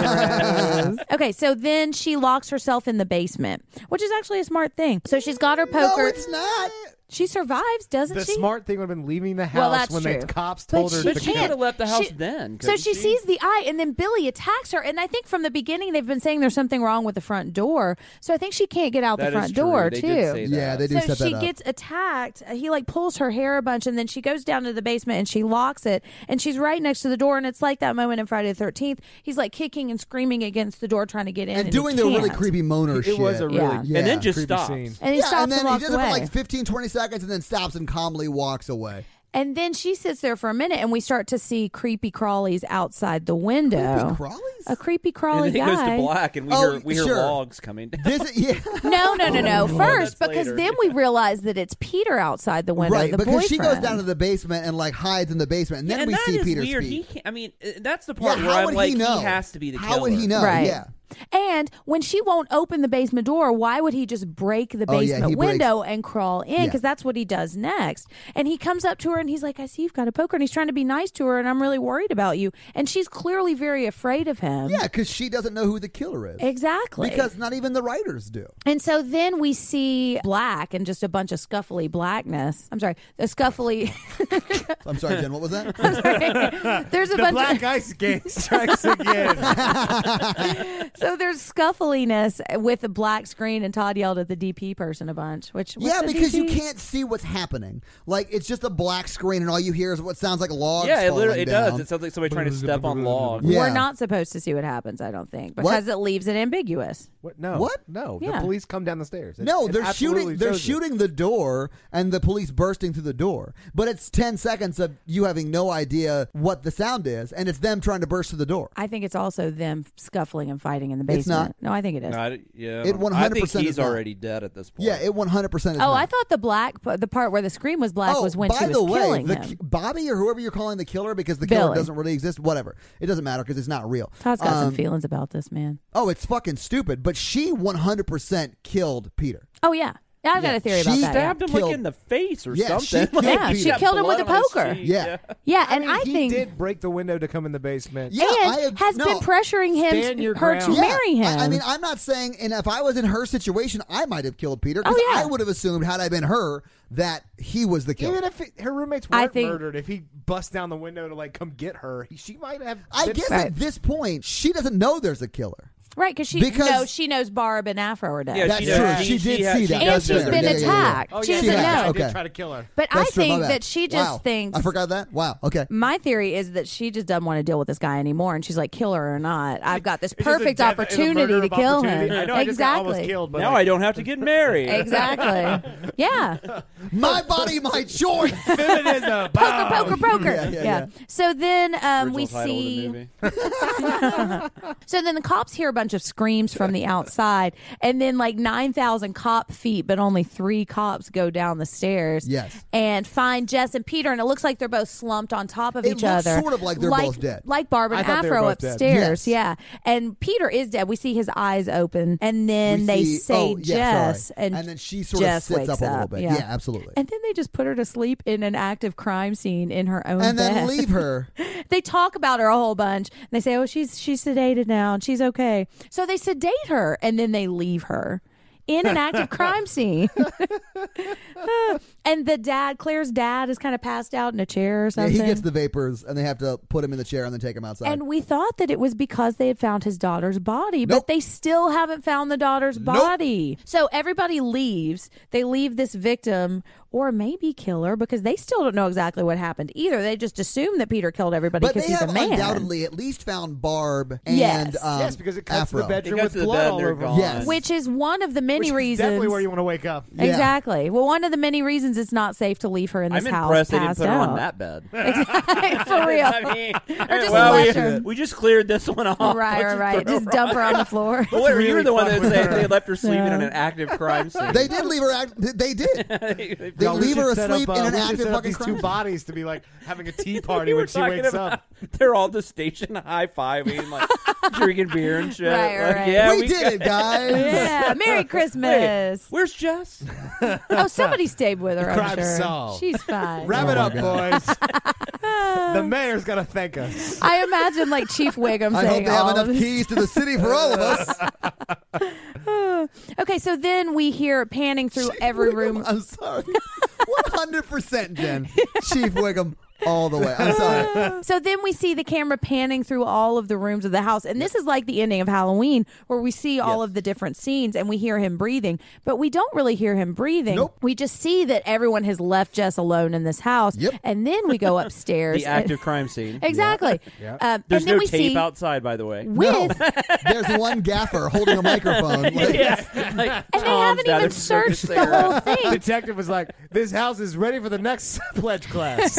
okay. So then she locks herself in the basement, which is actually a smart thing. So she's got her poker. No, it's not. She survives, doesn't The she? smart thing would have been leaving the house Well, that's when true. the cops But told her she to She can't. could have left the house She- then. So couldn't she sees the eye, and then Billy attacks her. And I think from the beginning they've been saying there's something wrong with the front door. So I think she can't get out That the is front true. door They too. did say that. Yeah, they do So set that she up. gets attacked. He like pulls her hair a bunch, and then she goes down to the basement and she locks it. And she's right next to the door. And it's like that moment in Friday the 13th. He's like kicking and screaming against the door, trying to get in, And he doing the really can't. creepy moaner It shit. was a really Yeah. And then just creepy stops. scene. And he stops and then and walks he does it away. for like 15, 20 seconds and then stops and calmly walks away. And then she sits there for a minute, and we start to see creepy crawlies outside the window. Creepy crawlies? A creepy And crawly then he goes guy. to black, and we Oh, hear sure. logs coming down. This is, yeah. No. First, that's because later. then we realize that it's Peter outside the window. Right, the because she goes boyfriend. down to the basement and like hides in the basement, and then and we that see is Peter weird. speak. He can't, I mean, that's the Yeah, part where how I'm would like, he know? has to be the How killer. would he know? Right. Yeah. And when she won't open the basement door, why would he just break the Oh, yeah, basement he breaks- window and crawl in? Yeah. Because that's what he does next. And he comes up to her and he's like, I see you've got a poker. And he's trying to be nice to her, and I'm really worried about you. And she's clearly very afraid of him. Yeah, because she doesn't know who the killer is. Exactly. Because not even the writers do. And so then we see black and just a bunch of scuffly blackness. I'm sorry, the scuffly. I'm sorry, Jen, what was that? There's a The bunch. black ice game strikes again. So there's scuffliness with the black screen, and Todd yelled at the DP person a bunch. What's Yeah, the because you DP? can't see what's happening. Like, it's just a black screen, and all you hear is what sounds like logs Yeah, it falling literally down. does. It sounds like somebody trying to step on logs. Yeah. We're not supposed to see what happens, I don't think, because it leaves it ambiguous. What? No. What? No. Yeah. The police come down the stairs. No, It they're absolutely shooting. They're shows it. shooting the door, and the police bursting through the door. But it's 10 seconds of you having no idea what the sound is, and it's them trying to burst through the door. I think it's also them scuffling and fighting in the basement. It's not. No, I think it is. No, yeah, It 100% I think is he's not. already dead at this point. Yeah, it 100% is. Oh, not. I thought the part where the screen was black Oh, was when by she was the way, killing him. Bobby or whoever you're calling the killer, because the killer Billy. doesn't really exist. Whatever, it doesn't matter because it's not real. Todd's got some feelings about this, man. Oh, it's fucking stupid. But she 100% killed Peter. Oh, yeah. I've got a theory about She that. Stabbed him Killed- like in the face or Yeah, she something. killed Like, Yeah, he she got killed him with blood a on his poker. cheek. Yeah. Yeah, I and mean, I he think did break the window to come in the basement. Yeah, and has been pressuring him Stand your her to ground. marry him. I mean, I'm not saying, and if I was in her situation, I might have killed Peter because Oh, yeah. I would have assumed, had I been her, that he was the killer. Even if her roommates I weren't think- murdered, if he busts down the window to like come get her, she might have. I been- guess Right. at this point, she doesn't know there's a killer. right, because Because- she knows Barb and Afro are dead. Yeah, That's she true. does. She did has- see that. And That's she's true. been Yeah, yeah, yeah. attacked. Oh, She yeah, doesn't has. know. I did Okay. try to kill her. But That's I true, my think bad. that she just Wow. thinks. I forgot that. Wow. Okay. My theory is that she just doesn't want to deal with this guy anymore, and she's like, kill her or not. I've got this It's just a perfect death- it's a opportunity murder to of kill opportunity. him. I know I just got almost Exactly. killed, but Now like, I don't have to get married. Exactly. Yeah. My body, my choice. feminism. Poker. Yeah. So then we Original title of the see. movie. So then the cops hear a bunch bunch of screams from the outside, and then like 9,000 cop feet, but only 3 cops go down the stairs. Yes. And find Jess and Peter, and it looks like they're both slumped on top of It each looks other. sort of like they're both dead. Like Barb and I thought they were Afro both dead. upstairs. Yes. Yeah. And Peter is dead. We see his eyes open, and then We they see- say Jess, sorry. and then she sort Jess of sits wakes up a little bit. Yeah. Yeah, absolutely. And then they just put her to sleep in an active crime scene in her own And bed. then leave her. They talk about her a whole bunch. And they say, "Oh, she's sedated now, and she's okay." So they sedate her, and then they leave her in an active crime scene. And Claire's dad is kind of passed out in a chair or Yeah, something. he gets the vapors, and they have to put him in the chair and then take him outside. And we thought that it was because they had found his daughter's body, Nope. but they still haven't found the daughter's body. So everybody leaves. They leave this victim, or maybe killer, because they still don't know exactly what happened either. They just assume that Peter killed everybody but because they he's have a man. undoubtedly at least found Barb and Yes. Yes, because it cuts to the Afro. bedroom It with cuts to the blood bed, all they're over. gone. Yes. Which is one of the many Which is reasons. definitely where you want to wake up. Yeah. Exactly. Well, one of the many reasons it's not safe to leave her in this I'm house impressed they didn't passed put her out. on that bed. For real. I mean, just well, left her. we just cleared this one off. Right. Just dump her on the floor. But wait, you were really the one fuck that with said her. they left her sleeping Yeah. in an active crime scene. They did leave her. They did. They They No, we leave her should set asleep up, in an we should active set up fucking these crime. two bodies to be like having a tea party You were when she talking wakes about- up. They're all just stationed high-fiving, like drinking beer and shit. Right, Like, right. Yeah, we did it, guys. Yeah. Merry Christmas. Where's Jess? Oh, somebody stayed with her, I'm Crime sure. solved. She's fine. Wrap it my up, boys. The mayor's gonna thank us. I imagine like Chief Wiggum I hope saying they have all enough of this. keys to the city for all of us. Okay, so then we hear panning through every room. I'm sorry. 100%, Jen. Chief Wiggum all the way. I'm sorry. So then we see the camera panning through all of the rooms of the house. And this is like the ending of Halloween, where we see all Yes. of the different scenes and we hear him breathing. But we don't really hear him breathing. Nope. We just see that everyone has left Jess alone in this house. Yep. And then we go upstairs. The active crime scene. Exactly. Yeah. There's and then no we tape see outside, by the way. with There's one gaffer holding a microphone. Like, Yeah. and they haven't even searched the whole thing. Detective was like, "This house is ready for the next pledge class."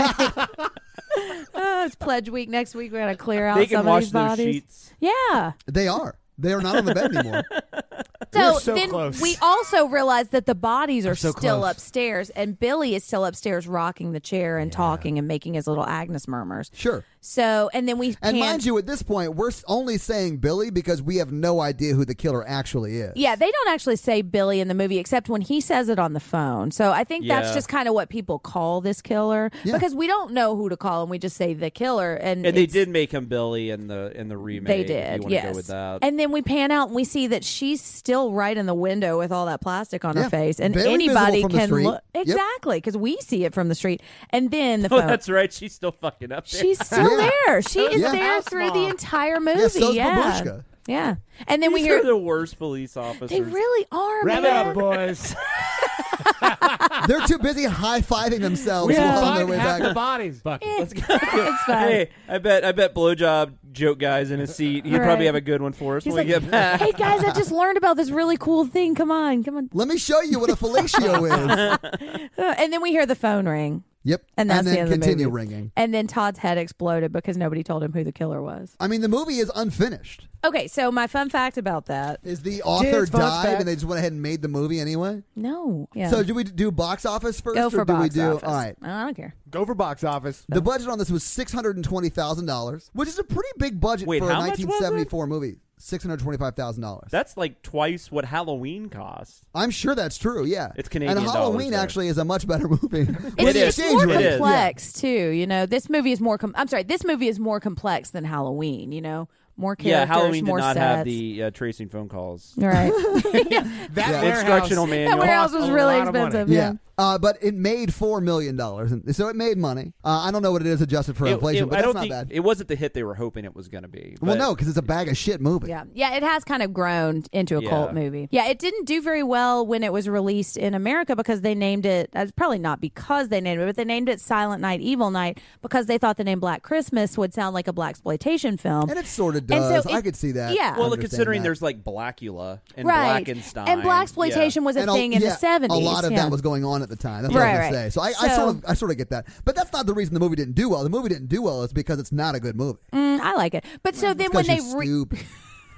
Oh, it's pledge week next week. We're gonna clear out They can some of wash these those bodies. sheets. Yeah. They are. They are not on the bed anymore. So, We're so then close. we also realize that the bodies are so still close. upstairs, and Billy is still upstairs rocking the chair and talking and making his little Agnes murmurs. Sure. So, and then we And pan- mind you, at this point, we're only saying Billy because we have no idea who the killer actually is. Yeah, they don't actually say Billy in the movie except when he says it on the phone. So I think that's Yeah. just kind of what people call this killer Yeah. because we don't know who to call him. We just say the killer, and And they it's- did make him Billy in the remake. They if you did, want to yes. go with that. And then we pan out and we see that she's still right in the window with all that plastic on Yeah. her face, and Very anybody visible from the can street. look Yep. exactly because we see it from the street. And then the Oh, phone. that's right. She's still fucking up there. She's still Yeah. there. She is Yeah. there House through mom. the entire movie. Yeah, so's yeah. Babushka. Yeah. And then we These hear are the worst police officers. they really are, Wrap it man. up, boys. They're too busy high-fiving themselves We Yeah. while on their find way half the back. bodies. Fuck. Let's go. It's fine. Hey, I bet blowjob joke guy's in his seat. He'd Right. probably have a good one for us He's when we like, get back. hey guys, I just learned about this really cool thing. Come on. Let me show you what a fellatio is. And then we hear the phone ring. Yep. And that's then the end of the continue movie. ringing. And then Todd's head exploded because nobody told him who the killer was. I mean, the movie is unfinished. Okay, so my fun fact about that. Is the author Kids, fun died fact. and they just went ahead and made the movie anyway? No. Yeah. So do we do box office first? Go or for do we box do office. all right? I don't care. Go for box office. The budget on this was $620,000, which is a pretty big budget Wait, for a how much was it? 1974 movie. $625,000. That's like twice what Halloween costs. I'm sure that's true. Yeah, It's Canadian And dollars, Halloween though. actually is a much better movie. It's, is. it's more It is. complex too. You know, this movie is more. I'm sorry, this movie is more complex than Halloween. You know, more characters, Yeah, Halloween did more not sets. have the tracing phone calls. Right. That warehouse- Instructional That manual. warehouse was cost a really lot of money. expensive. Yeah. But it made $4 million, and so it made money. I don't know what it is adjusted for inflation, but I that's don't not think bad. it wasn't the hit they were hoping it was going to be. Well, but- no, because it's a bag of shit movie. Yeah, it has kind of grown into a Yeah. cult movie. Yeah, it didn't do very well when it was released in America because they named it. Probably not because they named it, but they named it Silent Night, Evil Night because they thought the name Black Christmas would sound like a blaxploitation film. And it sort of And does. so I it- could see that. yeah. Well, Understand considering that. there's like Blackula and Right, Blackenstein and blaxploitation was a And thing in the 70s. A lot of yeah. that was going on at the time. That's what Right, I was going right. to say. So I sort of get that. But that's not the reason the movie didn't do well. The movie didn't do well is because it's not a good movie. I like it, but so then when Because they you're stupid.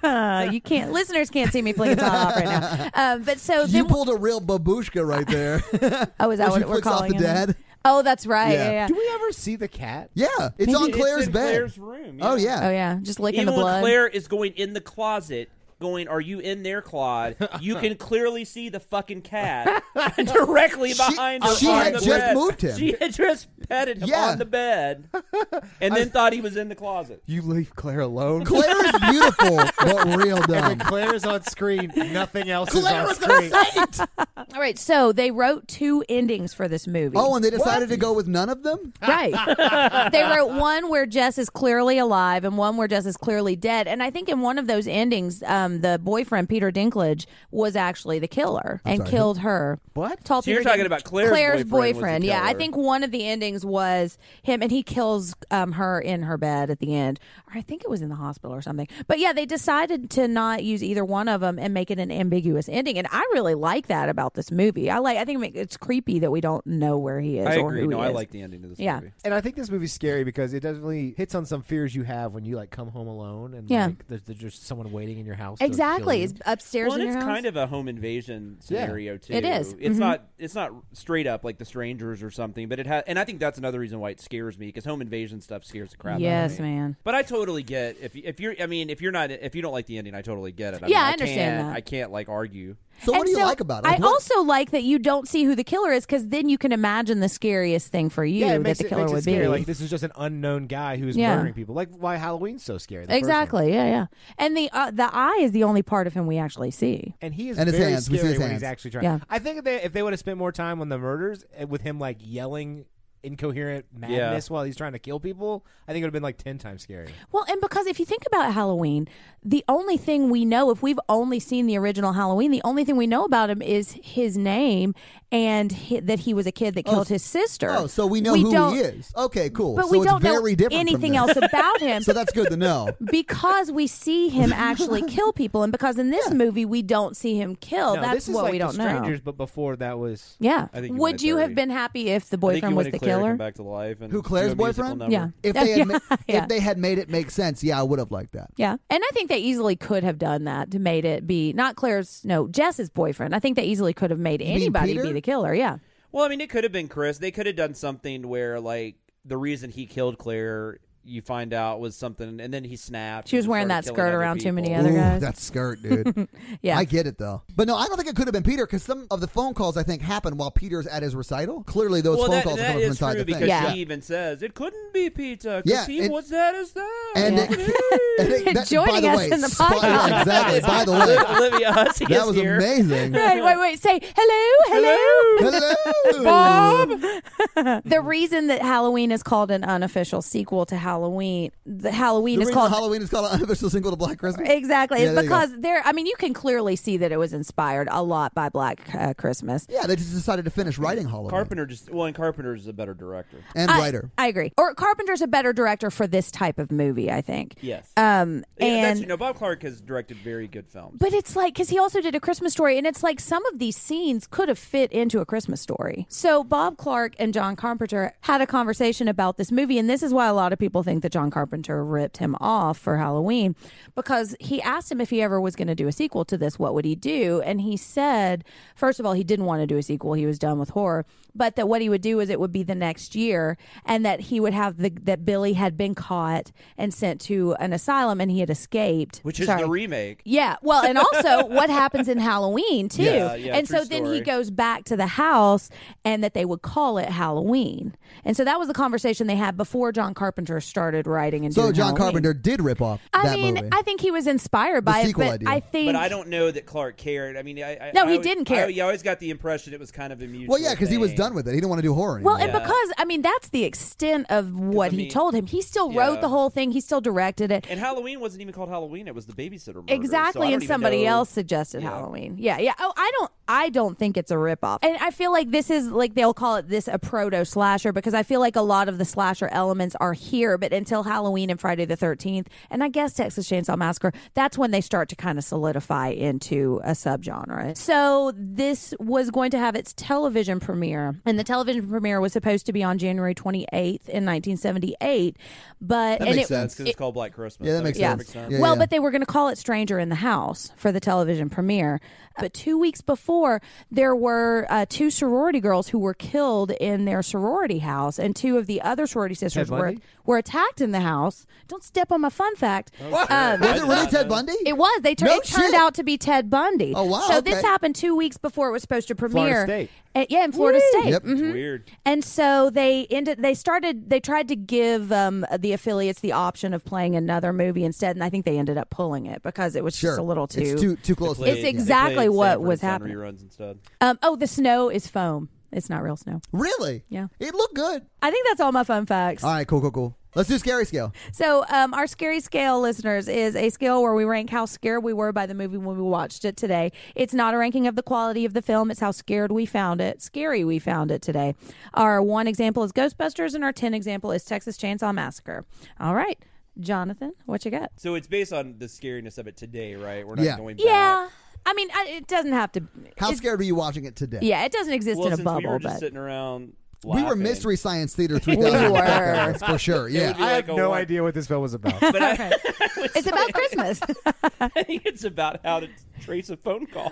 You can't. Listeners can't see me flicking top right now. But so You then, pulled a real babushka right there. oh, is that When what she we're flicks off calling the it? dad. Oh, that's right. Yeah. Yeah. Do we ever see the cat? Yeah, it's on It's Claire's in bed. Claire's room. Oh yeah. Oh yeah, just licking Even the blood. when Claire is going in the closet, going, "Are you in there, Claude?" You can clearly see the fucking cat directly behind her. she on had the just bed. moved him. She had just petted him Yeah. on the bed, and then thought he was in the closet. You leave Claire alone. Claire is beautiful, but real And dumb. when Claire's on screen, nothing else Claire is was on a screen. saint. All right, so they wrote 2 endings for this movie. Oh, and they decided to go with none of them? Right. They wrote one where Jess is clearly alive and one where Jess is clearly dead. And I think in one of those endings, the boyfriend, Peter Dinklage, was actually the killer and sorry, killed her. What? Tall So you're Peter talking Din- about Claire's boyfriend was the Yeah, I killer. think one of the endings was him, and he kills her in her bed at the end. Or I think it was in the hospital or something. But yeah, they decided to not use either one of them and make it an ambiguous ending. And I really like that about this movie. I think it's creepy that we don't know where he is I or agree. who No, he I is. like the ending to this Yeah. movie. And I think this movie's scary because it definitely hits on some fears you have when you like come home alone and Yeah. like there's just someone waiting in your house. Exactly. To It's upstairs Well, in and your it's house. kind of a home invasion scenario too. It is. It's Mhm. It's not straight up like The Strangers or something, but it has. And I think that's another reason why it scares me because home invasion stuff scares the crap out Yes, of me. man. But I totally get if you're. I mean, if you don't like the ending, I totally get it. Yeah, mean, I understand can't, that. I can't like argue. So what And do you so like about it? I Like, what- also like that you don't see who the killer is because then you can imagine the scariest thing for you Yeah, it that makes the it, killer makes it would scary. be. Like this is just an unknown guy who's Yeah. murdering people. Like why Halloween's so scary. the first one. Exactly. Yeah, yeah. And the eye is the only part of him we actually see. And he is And his very hands. We see scary his when hands. he's actually trying. Yeah. I think if they would have spent more time on the murders with him like yelling incoherent madness while he's trying to kill people, I think it would have been like 10 times scarier. Well, and because if you think about Halloween, the only thing we know, if we've only seen the original Halloween, the only thing we know about him is his name and that he was a kid that killed his sister. Oh, so we know who he is. Okay, cool. But so we it's don't know very different from anything this. else about him. So that's good to know. Because we see him actually kill people, and because in this movie we don't see him kill, No, that's this is what like we The don't know. Strangers, but before that was. Yeah. I think you Would went you have 30. been happy if the I think boyfriend you was wanted the Claire to killer? come back to life and Who, Claire's do a musical boyfriend? number. Yeah. If they had Yeah. if they had made it make sense, yeah, I would have liked that. Yeah. And I think they easily could have done that to made it be not Jess's boyfriend. I think they easily could have made mean anybody Peter? be the killer. Yeah. Well, I mean, it could have been Chris. They could have done something where, like, the reason he killed Claire, you find out was something, and then he snapped. She was and wearing started that killing skirt other around too many people. other Ooh, guys. that skirt, dude. Yeah. I get it though, but no, I don't think it could have been Peter because some of the phone calls I think happened while Peter's at his recital. Clearly, those Well, phone that, calls are that coming from is inside true the because thing. Yeah. he even says it couldn't be Peter because Yeah, he and- was that as that. And, Yeah. by Joining the us way, in the spot- podcast. yeah, exactly. By the way, Olivia Hussey that is was here. amazing. Right, wait. Say hello. Hello, The reason that Halloween is called an unofficial sequel to Halloween, the Halloween The is reason called Halloween is called an unofficial sequel to Black Christmas. exactly. Yeah, It's there you go. because you can clearly see that it was inspired a lot by Black Christmas. Yeah, they just decided to finish writing Halloween And Carpenter's a better director. and writer. I agree. Or Carpenter's a better director for this type of movie, I think. Yes. Yeah, And Bob Clark has directed very good films. but it's like, because he also did A Christmas Story, and it's like some of these scenes could have fit into A Christmas Story. So Bob Clark and John Carpenter had a conversation about this movie, and this is why a lot of people think that John Carpenter ripped him off for Halloween, because he asked him if he ever was going to do a sequel to this, what would he do? And he said, first of all, he didn't want to do a sequel. He was done with horror. But that what he would do is it would be the next year, and that he would have that Billy had been caught and sent to an asylum, and he had escaped. Which is Sorry. the remake. Yeah, well, and also what happens in Halloween too. Yeah, and true so then story. he goes back to the house, and that they would call it Halloween. And so that was the conversation they had before John Carpenter started writing and So doing John Halloween. Carpenter did rip off I that mean, movie. I think he was inspired The by it, sequel but idea. I think. But I don't know that Clark cared. I mean, No, he didn't care. I always got the impression it was kind of a mutual Well, yeah, because he was thing. done with it. He didn't want to do horror anymore. Well, and Yeah. because that's the extent of what he mean, told him. He still yeah. wrote the whole thing. He still directed it. And Halloween wasn't even called Halloween. It was the babysitter murder. Exactly, So I don't and even somebody know- else suggested Yeah. Halloween. Yeah. Oh, I don't think it's a ripoff, and I feel like this is like they'll call it this a proto slasher because I feel like a lot of the slasher elements are here, it until Halloween and Friday the 13th. And I guess Texas Chainsaw Massacre, that's when they start to kind of solidify into a subgenre. So this was going to have its television premiere, and the television premiere was supposed to be on January 28th in 1978. But That makes sense. Because it's called Black Christmas. Yeah, that makes sense. perfect sense. Yeah, well, yeah. but they were going to call it Stranger in the House for the television premiere. But 2 weeks before, there were 2 sorority girls who were killed in their sorority house, and 2 of the other sorority sisters were attacked in the house. Don't step on my fun fact. Was it really Ted Bundy? It was. It turned shit. out to be Ted Bundy. Oh, wow, So okay. this happened 2 weeks before it was supposed to premiere. Florida State. Yeah, in Florida State. Yep. Mhm. It's weird. And so they tried to give the affiliates the option of playing another movie instead, and I think they ended up pulling it because it was Sure. just a little too. It's too close. It's exactly what was happening. Reruns instead. The snow is foam. It's not real snow. Really? Yeah. It looked good. I think that's all my fun facts. All right, cool. Let's do Scary Scale. So our Scary Scale, listeners, is a scale where we rank how scared we were by the movie when we watched it today. It's not a ranking of the quality of the film. It's how scared we found it, scary we found it today. Our 1 example is Ghostbusters, and our 10 example is Texas Chainsaw Massacre. All right. Jonathan, what you got? So it's based on the scariness of it today, right? We're not Yeah. going back. Yeah. I mean, it doesn't have to. How scared were you watching it today? Yeah, it doesn't exist Well, in a since bubble, we were just but sitting around We were laughing. Mystery Science Theater 3000 We were. guys, for sure. It Yeah. would be I like have a no one- idea what this film was about. But I it's about Christmas. think it's about how to trace a phone call.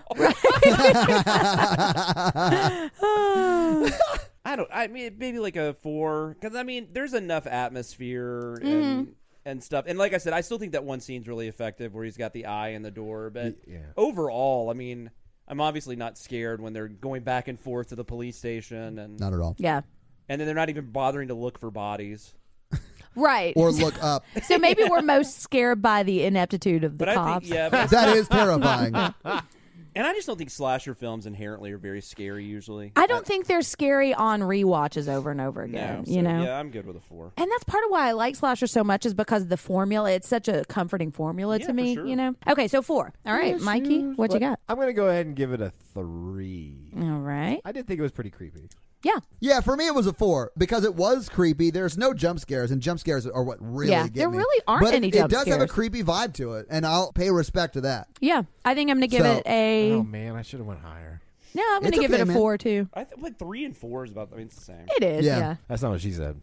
I mean, maybe like a 4, because I mean, there's enough atmosphere and stuff. And like I said, I still think that one scene's really effective where he's got the eye in the door. But overall, I mean, I'm obviously not scared when they're going back and forth to the police station, and Not at all. Yeah. then they're not even bothering to look for bodies. Right. Or look up. So maybe we're most scared by the ineptitude of the But I cops. think, yeah, but That is terrifying. and I just don't think slasher films inherently are very scary usually. I don't think they're scary on rewatches over and over again. No, you so, know. yeah, I'm good with a 4. And that's part of why I like slasher so much is because of the formula. It's such a comforting formula Yeah, to me, for sure. you know. Okay, so 4. All right, Mikey, what you got? I'm going to go ahead and give it a 3. All right. I did think it was pretty creepy. Yeah. Yeah, for me it was a 4 because it was creepy. There's no jump scares, and jump scares are what really Yeah, get there me. really aren't but any it jump does have a scares. creepy vibe to it, and I'll pay respect to that. Yeah. I think I'm going to give So- it a Oh, man, I should have went higher. No, I'm going It's to give okay, it a man. 4 too. I think like 3 and 4 is about. I mean, it's the same. It is. Yeah. Yeah. That's not what she said.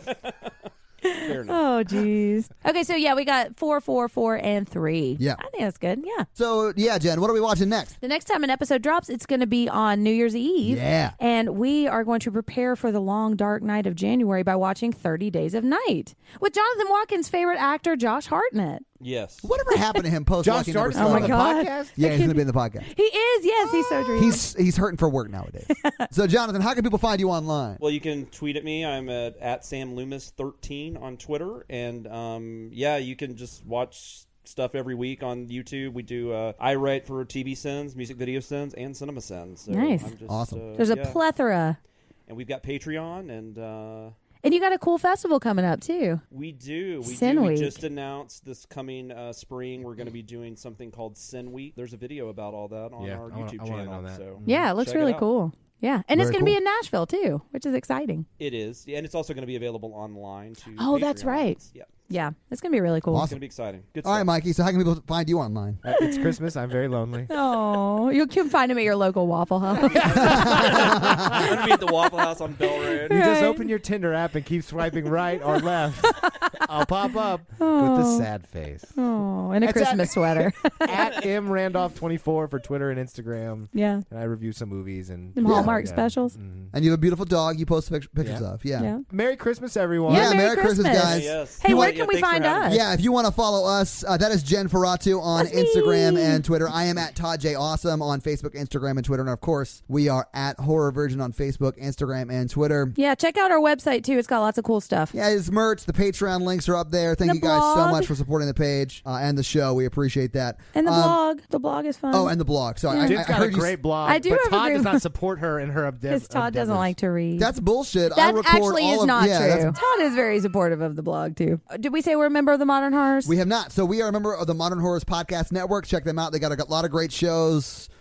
Fair enough. Oh, jeez. Okay, so yeah, we got 4, 4, 4, and 3. Yeah. I think that's good. Yeah. So, yeah, Jen, what are we watching next? The next time an episode drops, it's going to be on New Year's Eve. Yeah. And we are going to prepare for the long, dark night of January by watching 30 Days of Night with Jonathan Watkins' favorite actor, Josh Hartnett. Yes. Whatever happened to him post Josh Lucky Number Jarvis Oh my on the God. podcast? Yeah, he's going to be in the podcast. He is, yes, he's so dreamy. He's hurting for work nowadays. So, Jonathan, how can people find you online? Well, you can tweet at me. I'm at SamLoomis13 on Twitter, and yeah, you can just watch stuff every week on YouTube. We do I write for TV Sins, Music Video Sins, and Cinema Sins. So Nice. I'm just, Awesome. There's a yeah. plethora. And we've got Patreon, and And you got a cool festival coming up, too. we do. Sin We Week. just announced this coming spring we're going to be doing something called Sin Week. There's a video about all that on Yeah, our I wanna- YouTube I wanna channel. know that. So Yeah, it looks check it really out. cool. Yeah. And it's Very going to be cool. in Nashville, too, which is exciting. It is, yeah, and it's also going to be available online too. Oh, that's right. Yeah, Yeah, it's going to be really cool. it's Awesome. going to be exciting. Good All right, stuff. Mikey, so how can people find you online? It's Christmas. I'm very lonely. Oh, you can find him at your local Waffle House. I'm going to be at the Waffle House on Bell Road. You just Right. open your Tinder app and keep swiping right or left. I'll pop up with the sad face. Oh, and a It's Christmas sweater. At mrandolph24 for Twitter and Instagram. Yeah. And I review some movies and Some Hallmark specials. Mhm. And you have a beautiful dog you post pictures Yeah. of. Yeah. Yeah. Merry Christmas, everyone. Yeah, Yeah, Merry Merry Christmas, Christmas. guys. Yes. Hey, You where want- can we thanks for find having us? me. Yeah, if you want to follow us, that is Jen Ferratu on That's me. Instagram and Twitter. I am at Todd J. Awesome on Facebook, Instagram, and Twitter. And of course, we are at Horror Virgin on Facebook, Instagram, and Twitter. Yeah, check out our website too. It's got lots of cool stuff. Yeah, it's merch. The Patreon links are up there. Thank The you guys so blog. much for supporting the page and the show. We appreciate that. And the blog. The blog is fun. Oh, and the blog. Sorry, Yeah. I Jen's got a heard you. great blog, I do but have a Todd great does blog. not support her in her because Todd doesn't like to read. That's bullshit. I that record actually all is of, not yeah, true. that's- Todd is very supportive of the blog too. Did we say we're a member of the Modern Horrors? We have not. So we are a member of the Modern Horrors Podcast Network. Check them out. They got a lot of great shows.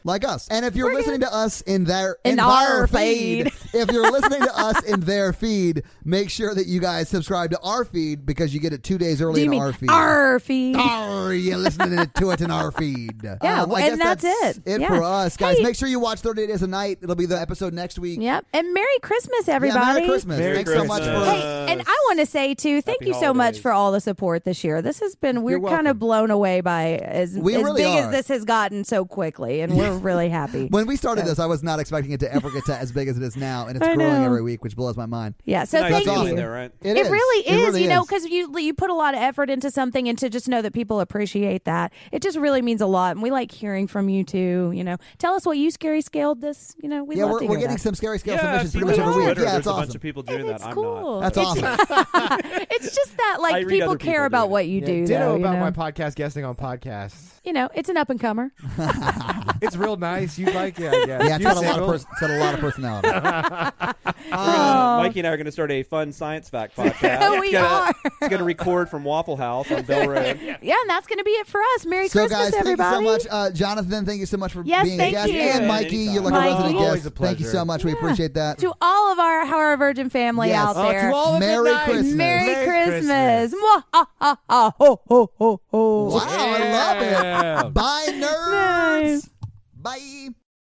like us. And if you're listening to us in their our feed, if you're listening to us in their feed, make sure that you guys subscribe to our feed because you get it 2 days early in our feed. Our feed. You're listening to it in our feed. Yeah, and that's it. It for us, guys. Make sure you watch 30 Days a Night. It'll be the episode next week. Yep. And Merry Christmas, everybody. Yeah, Merry Christmas. Thanks so much for Hey, and I want to say too, thank you so much for all the support this year. This has been we're kind of blown away by as big as this has gotten so quickly, and we're really happy. When we started this, I was not expecting it to ever get to as big as it is now, and it's growing every week, which blows my mind. Yeah, so thank you. Awesome. There, right? It really is, really because you put a lot of effort into something, and to just know that people appreciate that, it just really means a lot. And we like hearing from you too. Tell us what you scary scaled this. We'd love to hear we're getting that. some scary scale submissions pretty much every week. Yeah, it's awesome. A bunch of people doing that. I'm cool. not. That's awesome. It's just that people care about what you do. Ditto about my podcast guesting on podcasts. It's an up and comer. It's real nice. You like it, I guess. Yeah, it's got a lot of personality. Mikey and I are going to start a fun science fact podcast. We are. It's going to record from Waffle House on Bell Road. Yeah, and that's going to be it for us. Merry So Christmas, guys, everybody. thank you so much. Jonathan, thank you so much for being a thank guest. you. And Mikey, you're like a resident Always guest. a pleasure. Thank you so much. We appreciate that. To all of our How Our Virgin family out there. To all of Merry it, Christmas. Merry Christmas. Mwah, ha, ha, ha, ho, ho, ho, ho. Wow, I love it. Bye, nerds. Nice. Bye.